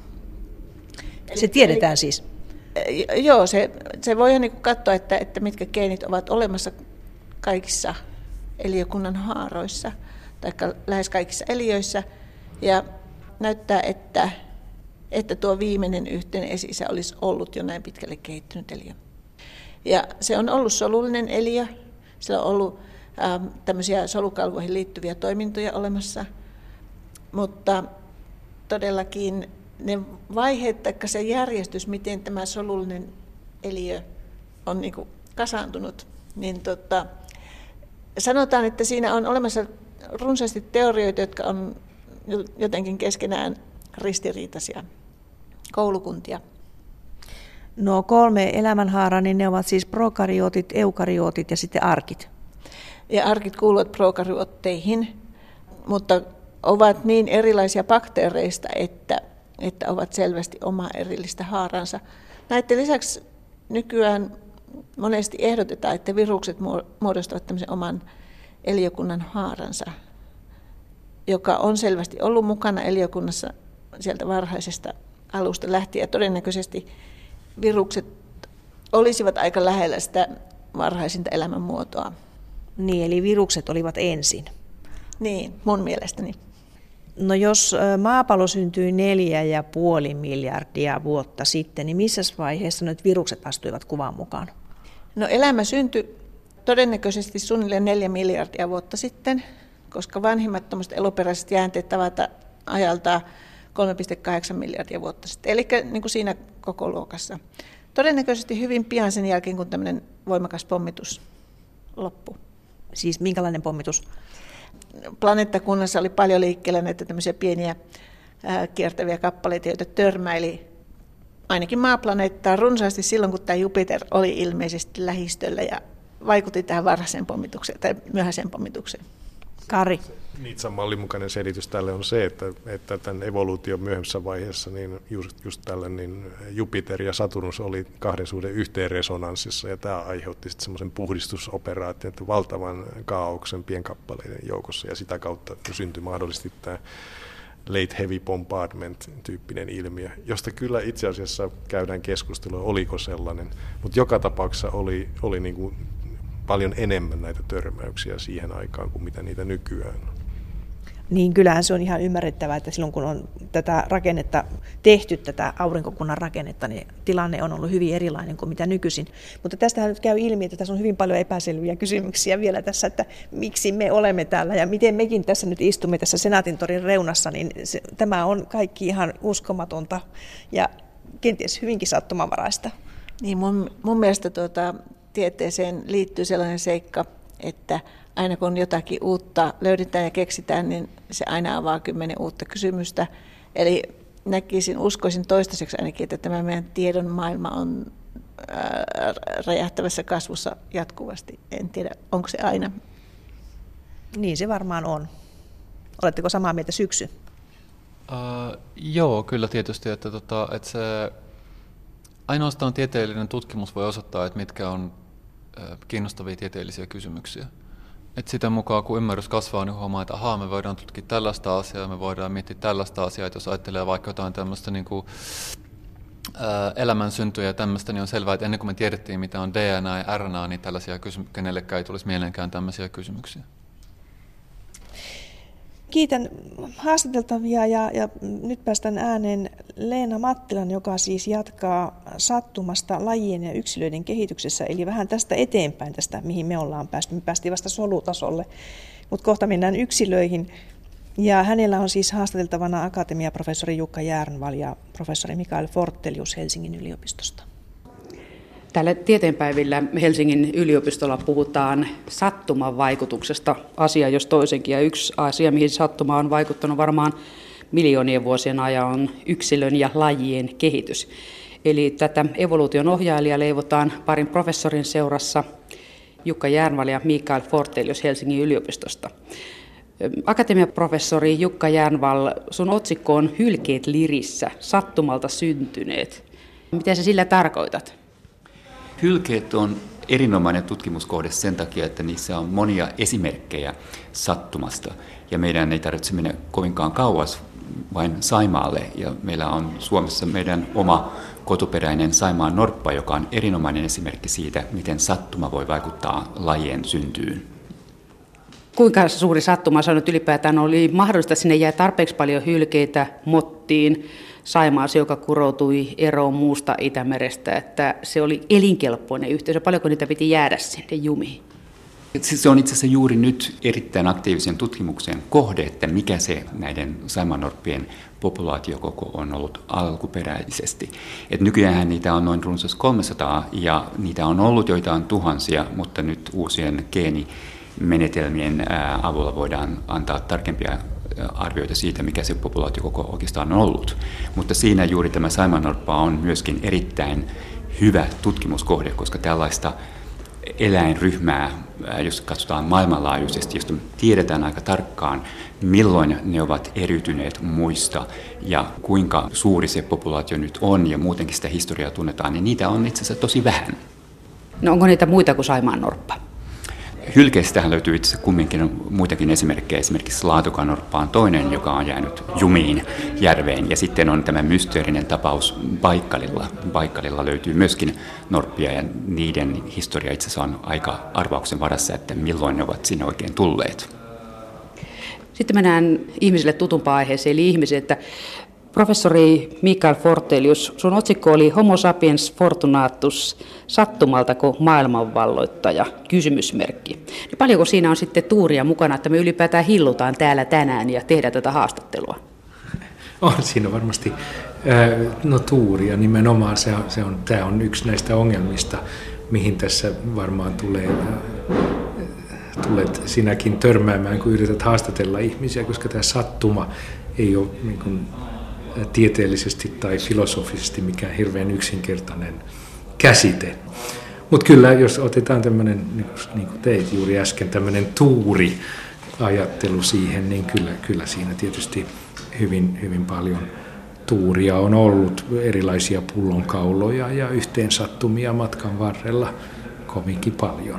Se tiedetään eli, siis? Joo, se, se voi niin katsoa, että, että mitkä geenit ovat olemassa kaikissa eliökunnan haaroissa, tai lähes kaikissa eliöissä, ja näyttää, että, että tuo viimeinen yhteinen esi-isä olisi ollut jo näin pitkälle kehittynyt eliö. Ja se on ollut solullinen eliö, sillä on ollut ähm, tämmöisiä solukalvoihin liittyviä toimintoja olemassa, mutta todellakin ne vaiheet tai se järjestys, miten tämä solullinen eliö on niin kuin kasaantunut, niin tota, sanotaan, että siinä on olemassa runsaasti teorioita, jotka on jotenkin keskenään ristiriitaisia koulukuntia. No kolme elämänhaaraa, niin ne ovat siis prokaryootit, eukaryootit ja sitten arkit. Ja arkit kuuluvat prokaryootteihin, mutta ovat niin erilaisia bakteereista, että, että ovat selvästi oma erillistä haaransa. Näiden lisäksi nykyään monesti ehdotetaan, että virukset muodostavat tämmöisen oman eliökunnan haaransa, joka on selvästi ollut mukana eliökunnassa sieltä varhaisesta alusta lähtien. Ja todennäköisesti virukset olisivat aika lähellä sitä varhaisinta elämänmuotoa. Niin, eli virukset olivat ensin. Niin, mun mielestäni. No jos maapallo syntyi neljä ja puoli miljardia vuotta sitten, niin missä vaiheessa nyt virukset astuivat kuvaan mukaan? No elämä syntyi todennäköisesti suunnilleen neljä miljardia vuotta sitten, koska vanhimmat eloperäiset jäänteet tavata ajalta kolme pilkku kahdeksan miljardia vuotta sitten, eli niin kuin siinä koko luokassa. Todennäköisesti hyvin pian sen jälkeen, kun tämmöinen voimakas pommitus loppui. Siis minkälainen pommitus? Planeettakunnassa oli paljon liikkeellä näitä tämmöisiä pieniä ää, kiertäviä kappaleita, joita törmäili ainakin maaplaneettaan runsaasti silloin, kun tämä Jupiter oli ilmeisesti lähistöllä ja vaikutti tähän varhaiseen pommitukseen tai myöhäiseen pommitukseen. Kari. Niitsan mallin mukainen selitys tälle on se, että, että tämän evoluution myöhemmässä vaiheessa niin just, just tällä niin Jupiter ja Saturnus oli kahden suhde yhteen resonanssissa, ja tämä aiheutti sitten semmoisen puhdistusoperaation, että valtavan kaaoksen pienkappaleiden joukossa, ja sitä kautta syntyi mahdollisesti tämä late heavy bombardment-tyyppinen ilmiö, josta kyllä itse asiassa käydään keskustelua, oliko sellainen, mutta joka tapauksessa oli, oli niin kuin paljon enemmän näitä törmäyksiä siihen aikaan kuin mitä niitä nykyään on. Niin kyllähän se on ihan ymmärrettävää, että silloin kun on tätä rakennetta tehty, tätä aurinkokunnan rakennetta, niin tilanne on ollut hyvin erilainen kuin mitä nykyisin. Mutta tästähän nyt käy ilmi, että tässä on hyvin paljon epäselviä kysymyksiä vielä tässä, että miksi me olemme täällä ja miten mekin tässä nyt istumme tässä Senaatintorin reunassa, niin se, tämä on kaikki ihan uskomatonta ja kenties hyvinkin sattumanvaraista. Niin mun, mun mielestä tuota, tieteeseen liittyy sellainen seikka, että aina kun jotakin uutta löydetään ja keksitään, niin se aina avaa kymmenen uutta kysymystä. Eli näkisin, uskoisin toistaiseksi ainakin, että tämä meidän tiedon maailma on ää, räjähtävässä kasvussa jatkuvasti. En tiedä, onko se aina. Niin se varmaan on. Oletteko samaa mieltä syksy? Uh, joo, kyllä tietysti, että, tota, että se ainoastaan tieteellinen tutkimus voi osoittaa, että mitkä on uh, kiinnostavia tieteellisiä kysymyksiä. Et sitä mukaan, kun ymmärrys kasvaa, niin huomaa, että ahaa, me voidaan tutkia tällaista asiaa, me voidaan miettiä tällaista asiaa, että jos ajattelee vaikka jotain tämmöistä niin kuin, ää, elämän syntyä ja tämmöistä, niin on selvää, että ennen kuin me tiedettiin, mitä on D N A ja R N A, niin tällaisia kysymyksiä, kenellekään ei tulisi mieleenkään tämmöisiä kysymyksiä. Kiitän haastateltavia ja, ja nyt päästään ääneen Leena Mattilan, joka siis jatkaa sattumasta lajien ja yksilöiden kehityksessä, eli vähän tästä eteenpäin, tästä mihin me ollaan päästy. Me päästiin vasta solutasolle, mutta kohta mennään yksilöihin. Ja hänellä on siis haastateltavana akatemiaprofessori Jukka Järnvall ja professori Mikael Fortelius Helsingin yliopistosta. Täällä tieteenpäivillä Helsingin yliopistolla puhutaan sattuman vaikutuksesta asia jos toisenkin. Ja yksi asia, mihin sattuma on vaikuttanut varmaan miljoonien vuosien ajan on yksilön ja lajien kehitys. Eli tätä evoluution ohjailijaa leivotaan parin professorin seurassa, Jukka Järnvall ja Mikael Fortelius Helsingin yliopistosta. Akatemiaprofessori Jukka Järnvall, sun otsikko on Hylkeet lirissä, sattumalta syntyneet. Mitä sä sillä tarkoitat? Hylkeet on erinomainen tutkimuskohde sen takia, että niissä on monia esimerkkejä sattumasta. Ja meidän ei tarvitse mennä kovinkaan kauas vain Saimaalle. Ja meillä on Suomessa meidän oma kotoperäinen Saimaan norppa, joka on erinomainen esimerkki siitä, miten sattuma voi vaikuttaa lajien syntyyn. Kuinka suuri sattuma se on nyt ylipäätään oli mahdollista, että sinne jäi tarpeeksi paljon hylkeitä mottiin Saimaassa, joka kuroutui eroon muusta Itämerestä, että se oli elinkelpoinen yhteisö. Paljonko niitä piti jäädä sinne jumiin? Se on itse asiassa juuri nyt erittäin aktiivisen tutkimuksen kohde, että mikä se näiden saimaannorppien populaatiokoko on ollut alkuperäisesti. Et nykyään niitä on noin runsas kolmesataa ja niitä on ollut joitain tuhansia, mutta nyt uusien geenimenetelmien avulla voidaan antaa tarkempia arvioita siitä, mikä se populaatiokoko oikeastaan on ollut. Mutta siinä juuri tämä saimaannorppa on myöskin erittäin hyvä tutkimuskohde, koska tällaista eläinryhmää, jos katsotaan maailmanlaajuisesti, josta tiedetään aika tarkkaan, milloin ne ovat eriytyneet muista ja kuinka suuri se populaatio nyt on ja muutenkin sitä historiaa tunnetaan, niin niitä on itse asiassa tosi vähän. No onko niitä muita kuin saimaannorppa? Hylkeistähän löytyy itse asiassa kumminkin muitakin esimerkkejä. Esimerkiksi laatukanorppa on toinen, joka on jäänyt jumiin järveen. Ja sitten on tämä mysteerinen tapaus Baikkalilla. Baikkalilla löytyy myöskin norppia ja niiden historia itse asiassa on aika arvauksen varassa, että milloin ne ovat sinne oikein tulleet. Sitten mennään ihmisille tutumpaan aiheeseen, eli ihmisiä, että professori Mikael Fortelius, sun otsikko oli Homo sapiens fortunatus, sattumaltako maailmanvalloittaja, kysymysmerkki. Niin paljonko siinä on sitten tuuria mukana, että me ylipäätään hillutaan täällä tänään ja tehdään tätä haastattelua? On siinä varmasti no, tuuria nimenomaan. Se on, se on, tämä on yksi näistä ongelmista, mihin tässä varmaan tulee, tulet sinäkin törmäämään, kun yrität haastatella ihmisiä, koska tämä sattuma ei ole niin kuin tieteellisesti tai filosofisesti mikään hirveän yksinkertainen käsite. Mutta kyllä, jos otetaan tämmöinen, niin kuin teit juuri äsken, tämmöinen tuuri-ajattelu siihen, niin kyllä, kyllä siinä tietysti hyvin, hyvin paljon tuuria on ollut, erilaisia pullonkauloja ja yhteensattumia matkan varrella kovinkin paljon.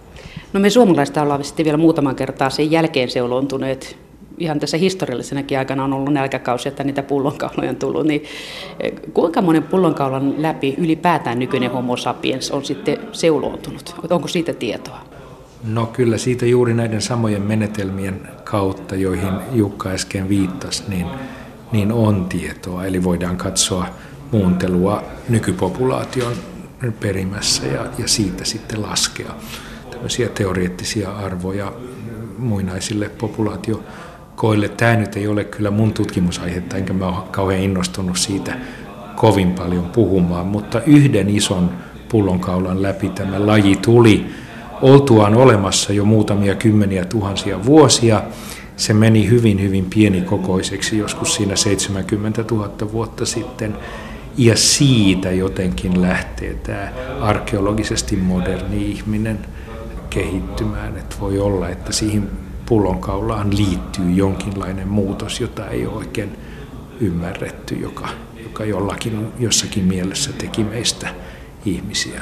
No me suomalaista ollaan sitten vielä muutaman kertaa sen jälkeen seulontuneet. Ihan tässä historiallisenakin aikana on ollut nälkäkausi, että niitä pullonkauloja on tullut. Niin kuinka monen pullonkaulan läpi ylipäätään nykyinen homo sapiens on sitten seuloontunut? Onko siitä tietoa? No kyllä siitä juuri näiden samojen menetelmien kautta, joihin Jukka äsken viittasi, niin, niin on tietoa. Eli voidaan katsoa muuntelua nykypopulaation perimässä ja, ja siitä sitten laskea tämmöisiä teoreettisia arvoja muinaisille populaatiokoille. Tämä nyt ei ole kyllä mun tutkimusaihetta, enkä mä ole kauhean innostunut siitä kovin paljon puhumaan, mutta yhden ison pullonkaulan läpi tämä laji tuli oltuaan olemassa jo muutamia kymmeniä tuhansia vuosia. Se meni hyvin, hyvin pienikokoiseksi joskus siinä seitsemänkymmentätuhatta vuotta sitten. Ja siitä jotenkin lähtee tämä arkeologisesti moderni ihminen kehittymään. Että voi olla, että siihen pullonkaulaan liittyy jonkinlainen muutos, jota ei ole oikein ymmärretty, joka, joka jollakin, jossakin mielessä teki meistä ihmisiä.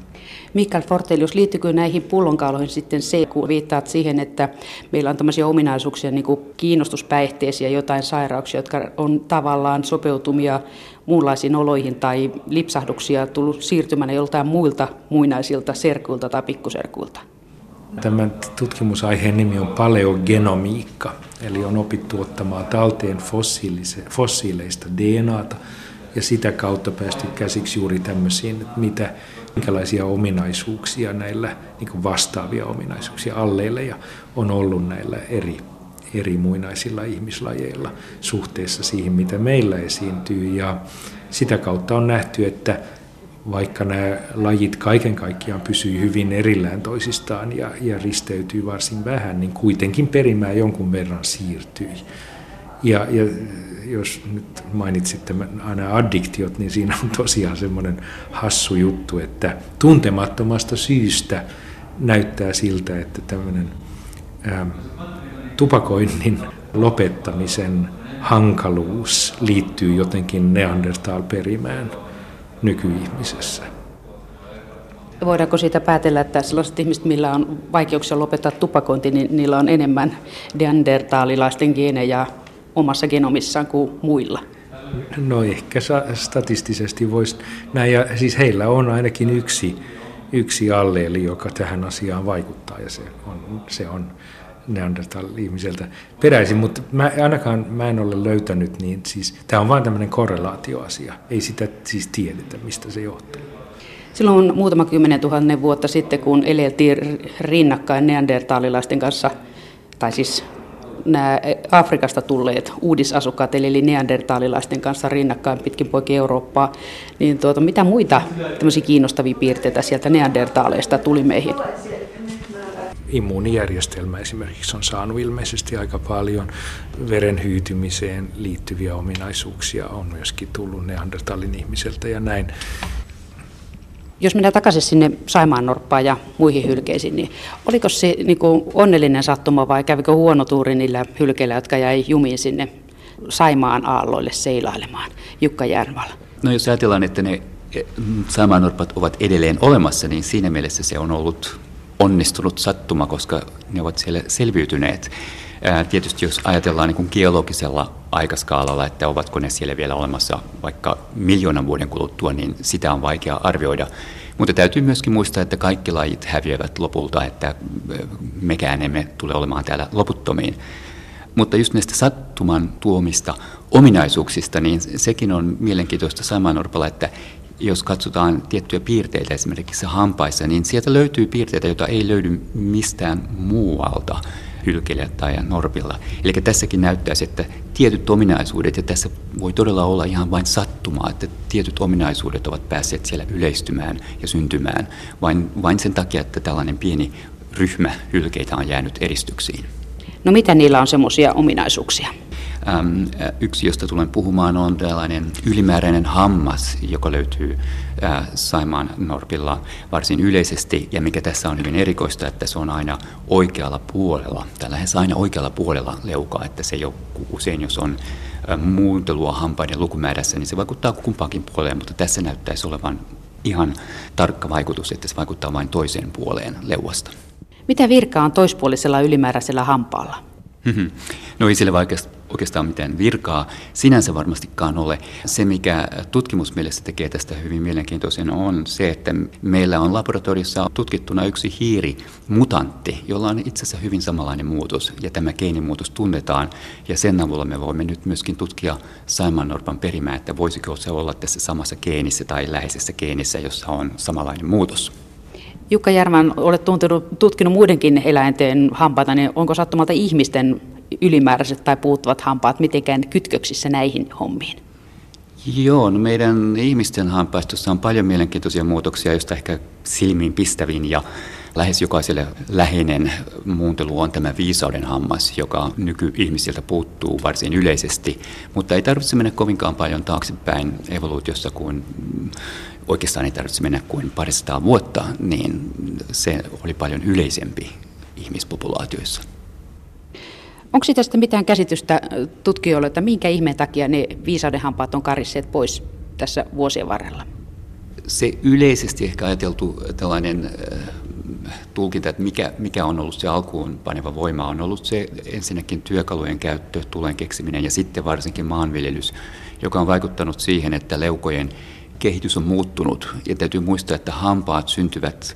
Mikael Fortelius, liittyykö näihin pullonkauloihin sitten se, kun viittaat siihen, että meillä on tämmöisiä ominaisuuksia niin kuin kiinnostuspäihteisiä, jotain sairauksia, jotka on tavallaan sopeutumia muunlaisiin oloihin tai lipsahduksia tullut siirtymänä joltain muilta muinaisilta serkuilta tai pikkuserkuilta? Tämän tutkimusaiheen nimi on paleogenomiikka, eli on opittu ottamaan talteen fossiileista D N A:ta ja sitä kautta päästy käsiksi juuri tämmöisiin, että mitä, minkälaisia ominaisuuksia näillä niin kuin vastaavia ominaisuuksia alleilla on ollut näillä eri, eri muinaisilla ihmislajeilla suhteessa siihen, mitä meillä esiintyy. Ja sitä kautta on nähty, että vaikka nämä lajit kaiken kaikkiaan pysyy hyvin erillään toisistaan ja, ja risteytyy varsin vähän, niin kuitenkin perimää jonkun verran siirtyi. Ja, ja jos nyt mainitsit aina addiktiot, niin siinä on tosiaan semmoinen hassu juttu, että tuntemattomasta syystä näyttää siltä, että tämmöinen ää, tupakoinnin lopettamisen hankaluus liittyy jotenkin Neandertal-perimään nykyihmisessä. Voidaanko siitä päätellä, että sellaiset ihmiset, millä on vaikeuksia lopettaa tupakointi, niin niillä on enemmän neandertaalilaisten geenejä omassa genomissaan kuin muilla? No ehkä statistisesti voisi näin, ja siis heillä on ainakin yksi, yksi alleeli, joka tähän asiaan vaikuttaa, ja se on, se on neandertal-ihmiseltä peräisin, mutta mä, ainakaan mä en ole löytänyt, niin siis tämä on vain tämmöinen korrelaatioasia, ei sitä siis tiedetä, mistä se johtuu. Silloin muutama kymmenen tuhannen vuotta sitten, kun eleltiin rinnakkain neandertaalilaisten kanssa, tai siis nämä Afrikasta tulleet uudisasukkaat eli neandertaalilaisten kanssa rinnakkain pitkin poikin Eurooppaa, niin tuota, mitä muita tämmöisiä kiinnostavia piirteitä sieltä neandertaaleista tuli meihin? Immuunijärjestelmä esimerkiksi on saanut ilmeisesti aika paljon. Veren hyytymiseen liittyviä ominaisuuksia on myöskin tullut neandertalin ihmiseltä ja näin. Jos mennään takaisin sinne saimaannorppaan ja muihin hylkeisiin, niin oliko se niin kuin onnellinen sattuma vai kävikö huono tuuri niillä hylkeillä, jotka jäi jumiin sinne Saimaan aalloille seilailemaan Jukka Järvala? No jos ajatellaan, että ne saimaannorpat ovat edelleen olemassa, niin siinä mielessä se on ollut onnistunut sattuma, koska ne ovat siellä selviytyneet. Ää, tietysti jos ajatellaan niin kuin geologisella aikaskaalalla, että ovatko ne siellä vielä olemassa vaikka miljoonan vuoden kuluttua, niin sitä on vaikea arvioida. Mutta täytyy myöskin muistaa, että kaikki lajit häviävät lopulta, että mekään emme tule olemaan täällä loputtomiin. Mutta just näistä sattuman tuomista ominaisuuksista, niin sekin on mielenkiintoista saimaannorpalla, että jos katsotaan tiettyjä piirteitä esimerkiksi hampaissa, niin sieltä löytyy piirteitä, joita ei löydy mistään muualta hylkeillä tai norpilla. Eli tässäkin näyttäisi, että tietyt ominaisuudet, ja tässä voi todella olla ihan vain sattumaa, että tietyt ominaisuudet ovat päässeet siellä yleistymään ja syntymään vain, vain sen takia, että tällainen pieni ryhmä hylkeitä on jäänyt eristyksiin. No mitä niillä on semmoisia ominaisuuksia? Ähm, yksi, josta tulen puhumaan, on tällainen ylimääräinen hammas, joka löytyy äh, Saimaan norpilla varsin yleisesti, ja mikä tässä on hyvin erikoista, että se on aina oikealla puolella, tai lähes aina oikealla puolella leukaa, että se ei ole usein, jos on äh, muuntelua hampaiden lukumäärässä, niin se vaikuttaa kumpaankin puoleen, mutta tässä näyttäisi olevan ihan tarkka vaikutus, että se vaikuttaa vain toiseen puoleen leuasta. Mitä virkaa on toispuolisella ylimääräisellä hampaalla? No ei sillä oikeastaan mitään virkaa sinänsä varmastikaan ole. Se, mikä tutkimusmielessä tekee tästä hyvin mielenkiintoisen, on se, että meillä on laboratoriossa tutkittuna yksi hiirimutantti, jolla on itse asiassa hyvin samanlainen muutos, ja tämä geenimuutos tunnetaan, ja sen avulla me voimme nyt myöskin tutkia saimaannorpan perimää, että voisiko se olla tässä samassa geenissä tai läheisessä geenissä, jossa on samanlainen muutos. Jukka Järvan, olet tuntenut, tutkinut muidenkin eläinten hampaita, niin onko sattumalta ihmisten ylimääräiset tai puuttuvat hampaat mitenkään kytköksissä näihin hommiin? Joo, no meidän ihmisten hampaistossa on paljon mielenkiintoisia muutoksia, joista ehkä silmiin pistävin ja lähes jokaiselle läheinen muuntelu on tämä viisauden hammas, joka nykyihmisiltä puuttuu varsin yleisesti, mutta ei tarvitse mennä kovinkaan paljon taaksepäin evoluutiossa kuin oikeastaan ei tarvitse mennä kuin parisataa vuotta, niin se oli paljon yleisempi ihmispopulaatioissa. Onko siitä sitten mitään käsitystä tutkijoille, että minkä ihmeen takia ne viisauden hampaat on karisseet pois tässä vuosien varrella? Se yleisesti ehkä ajateltu tällainen äh, tulkinta, että mikä, mikä on ollut se alkuun paneva voima, on ollut se ensinnäkin työkalujen käyttö, tulen keksiminen ja sitten varsinkin maanviljelys, joka on vaikuttanut siihen, että leukojen kehitys on muuttunut, ja täytyy muistaa, että hampaat syntyvät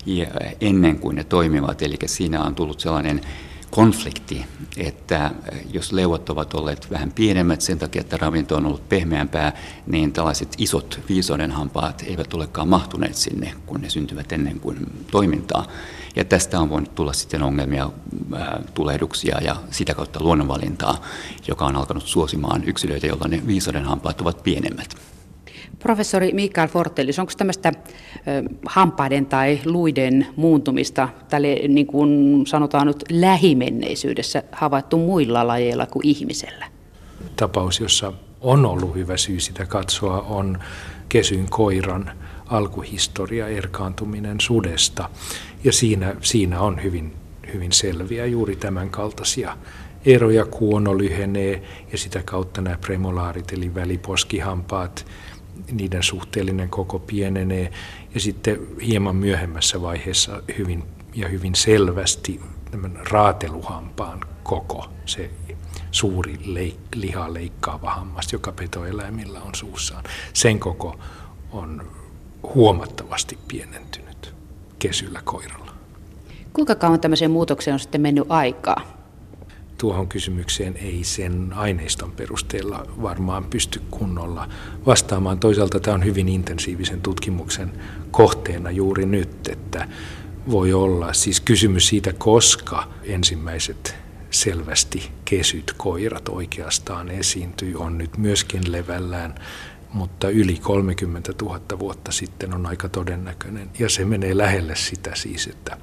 ennen kuin ne toimivat, eli siinä on tullut sellainen konflikti, että jos leuat ovat olleet vähän pienemmät sen takia, että ravinto on ollut pehmeämpää, niin tällaiset isot viisauden hampaat eivät olekaan mahtuneet sinne, kun ne syntyvät ennen kuin toimintaa. Ja tästä on voinut tulla sitten ongelmia, ää, tulehduksia ja sitä kautta luonnonvalintaa, joka on alkanut suosimaan yksilöitä, joilla ne viisauden hampaat ovat pienemmät. Professori Mikael Fortelius, onko tämmöistä hampaiden tai luiden muuntumista tälle, niin kuin sanotaan nyt lähimenneisyydessä, havaittu muilla lajeilla kuin ihmisellä? tapaus, jossa on ollut hyvä syy sitä katsoa, on kesyn koiran alkuhistoria, erkaantuminen sudesta. Ja siinä, siinä on hyvin, hyvin selviä juuri tämän kaltaisia eroja. Kuono lyhenee ja sitä kautta nämä premolaarit eli väliposkihampaat, niiden suhteellinen koko pienenee. Ja sitten hieman myöhemmässä vaiheessa hyvin ja hyvin selvästi tämän raateluhampaan koko, se suuri leik- lihaa leikkaava hammas, joka petoeläimillä on suussaan, sen koko on huomattavasti pienentynyt kesyllä koiralla. Kuinka kauan tämmöiseen muutokseen on sitten mennyt aikaa? Tuohon kysymykseen ei sen aineiston perusteella varmaan pysty kunnolla vastaamaan. Toisaalta tämä on hyvin intensiivisen tutkimuksen kohteena juuri nyt, että voi olla siis kysymys siitä, koska ensimmäiset selvästi kesyt koirat oikeastaan esiintyi, on nyt myöskin levällään, mutta yli kolmekymmentätuhatta vuotta sitten on aika todennäköinen. Ja se menee lähelle sitä siis, että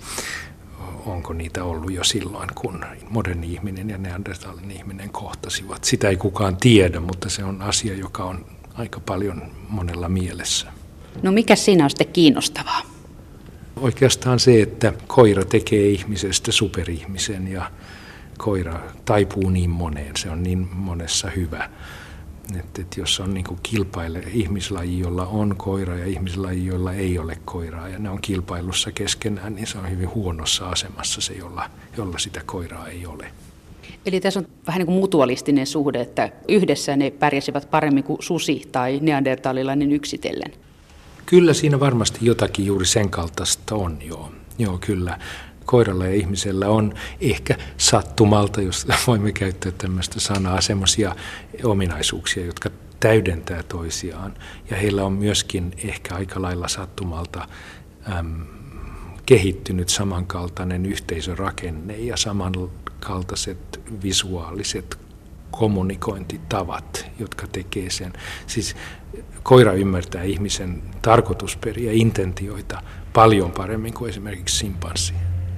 onko niitä ollut jo silloin, kun moderni ihminen ja neandertalin ihminen kohtasivat. Sitä ei kukaan tiedä, mutta se on asia, joka on aika paljon monella mielessä. No mikä siinä on sitten kiinnostavaa? Oikeastaan se, että koira tekee ihmisestä superihmisen ja koira taipuu niin moneen, se on niin monessa hyvä. Että et jos on niin kuin kilpaile ihmislaji, jolla on koira ja ihmislaji, jolla ei ole koiraa ja ne on kilpailussa keskenään, niin se on hyvin huonossa asemassa se, jolla, jolla sitä koiraa ei ole. Eli tässä on vähän niin kuin mutualistinen suhde, että yhdessä ne pärjäsivät paremmin kuin susi tai neandertalilainen yksitellen. Kyllä siinä varmasti jotakin juuri sen kaltaista on, joo. Joo, kyllä. Koiralla ja ihmisellä on ehkä sattumalta, jos voimme käyttää tämmöistä sanaa, semmoisia ominaisuuksia, jotka täydentää toisiaan. Ja heillä on myöskin ehkä aika lailla sattumalta äm, kehittynyt samankaltainen yhteisörakenne ja samankaltaiset visuaaliset kommunikointitavat, jotka tekee sen. Siis koira ymmärtää ihmisen tarkoitusperiä, intentioita paljon paremmin kuin esimerkiksi simpanssi.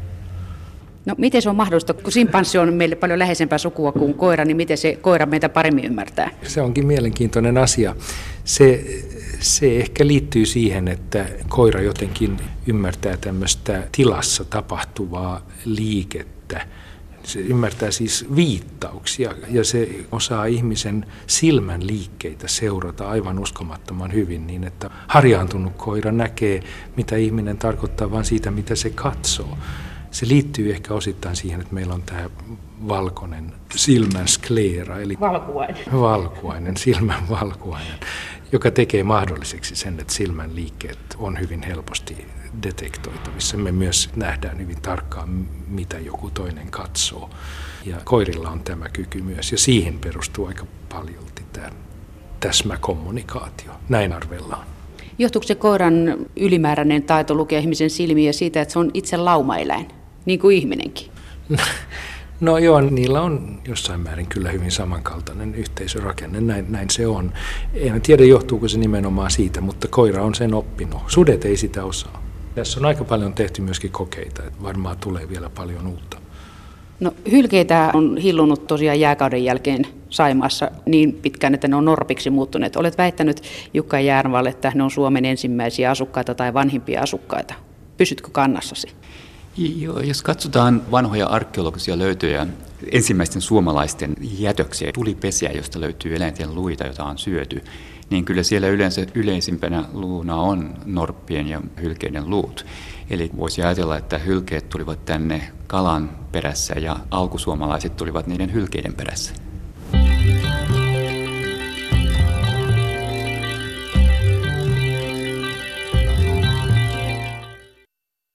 No miten se on mahdollista, kun simpanssi on meille paljon läheisempää sukua kuin koira, niin miten se koira meitä paremmin ymmärtää? Se onkin mielenkiintoinen asia. Se, se ehkä liittyy siihen, että koira jotenkin ymmärtää tämmöistä tilassa tapahtuvaa liikettä. Se ymmärtää siis viittauksia ja se osaa ihmisen silmän liikkeitä seurata aivan uskomattoman hyvin niin, että harjaantunut koira näkee, mitä ihminen tarkoittaa, vaan siitä, mitä se katsoo. Se liittyy ehkä osittain siihen, että meillä on tämä valkoinen silmän skleera, eli valkuainen, valkuainen silmän valkuainen, joka tekee mahdolliseksi sen, että silmän liikkeet on hyvin helposti detektoitavissa. Me myös nähdään hyvin tarkkaan, mitä joku toinen katsoo. Ja koirilla on tämä kyky myös, ja siihen perustuu aika paljolti tämä täsmäkommunikaatio. Näin arvellaan. Johtuuko se koiran ylimääräinen taito lukea ihmisen silmiä siitä, että se on itse laumaeläin, niin kuin ihminenkin? No joo, niillä on jossain määrin kyllä hyvin samankaltainen yhteisörakenne, näin, näin se on. En tiedä, johtuuko se nimenomaan siitä, mutta koira on sen oppinut. Sudet ei sitä osaa. Tässä on aika paljon tehty myöskin kokeita, että varmaan tulee vielä paljon uutta. No hylkeitä on hillunut tosiaan jääkauden jälkeen Saimaassa niin pitkään, että ne on norpiksi muuttuneet. Olet väittänyt Jukka Järnvall, että ne on Suomen ensimmäisiä asukkaita tai vanhimpia asukkaita. Pysytkö kannassasi? Joo, jos katsotaan vanhoja arkeologisia löytöjä, ensimmäisten suomalaisten jätöksiä, tulipesiä, josta löytyy eläinten luita, joita on syöty, niin kyllä siellä yleensä yleisimpänä luuna on norppien ja hylkeiden luut. Eli voisi ajatella, että hylkeet tulivat tänne kalan perässä ja alkusuomalaiset tulivat niiden hylkeiden perässä.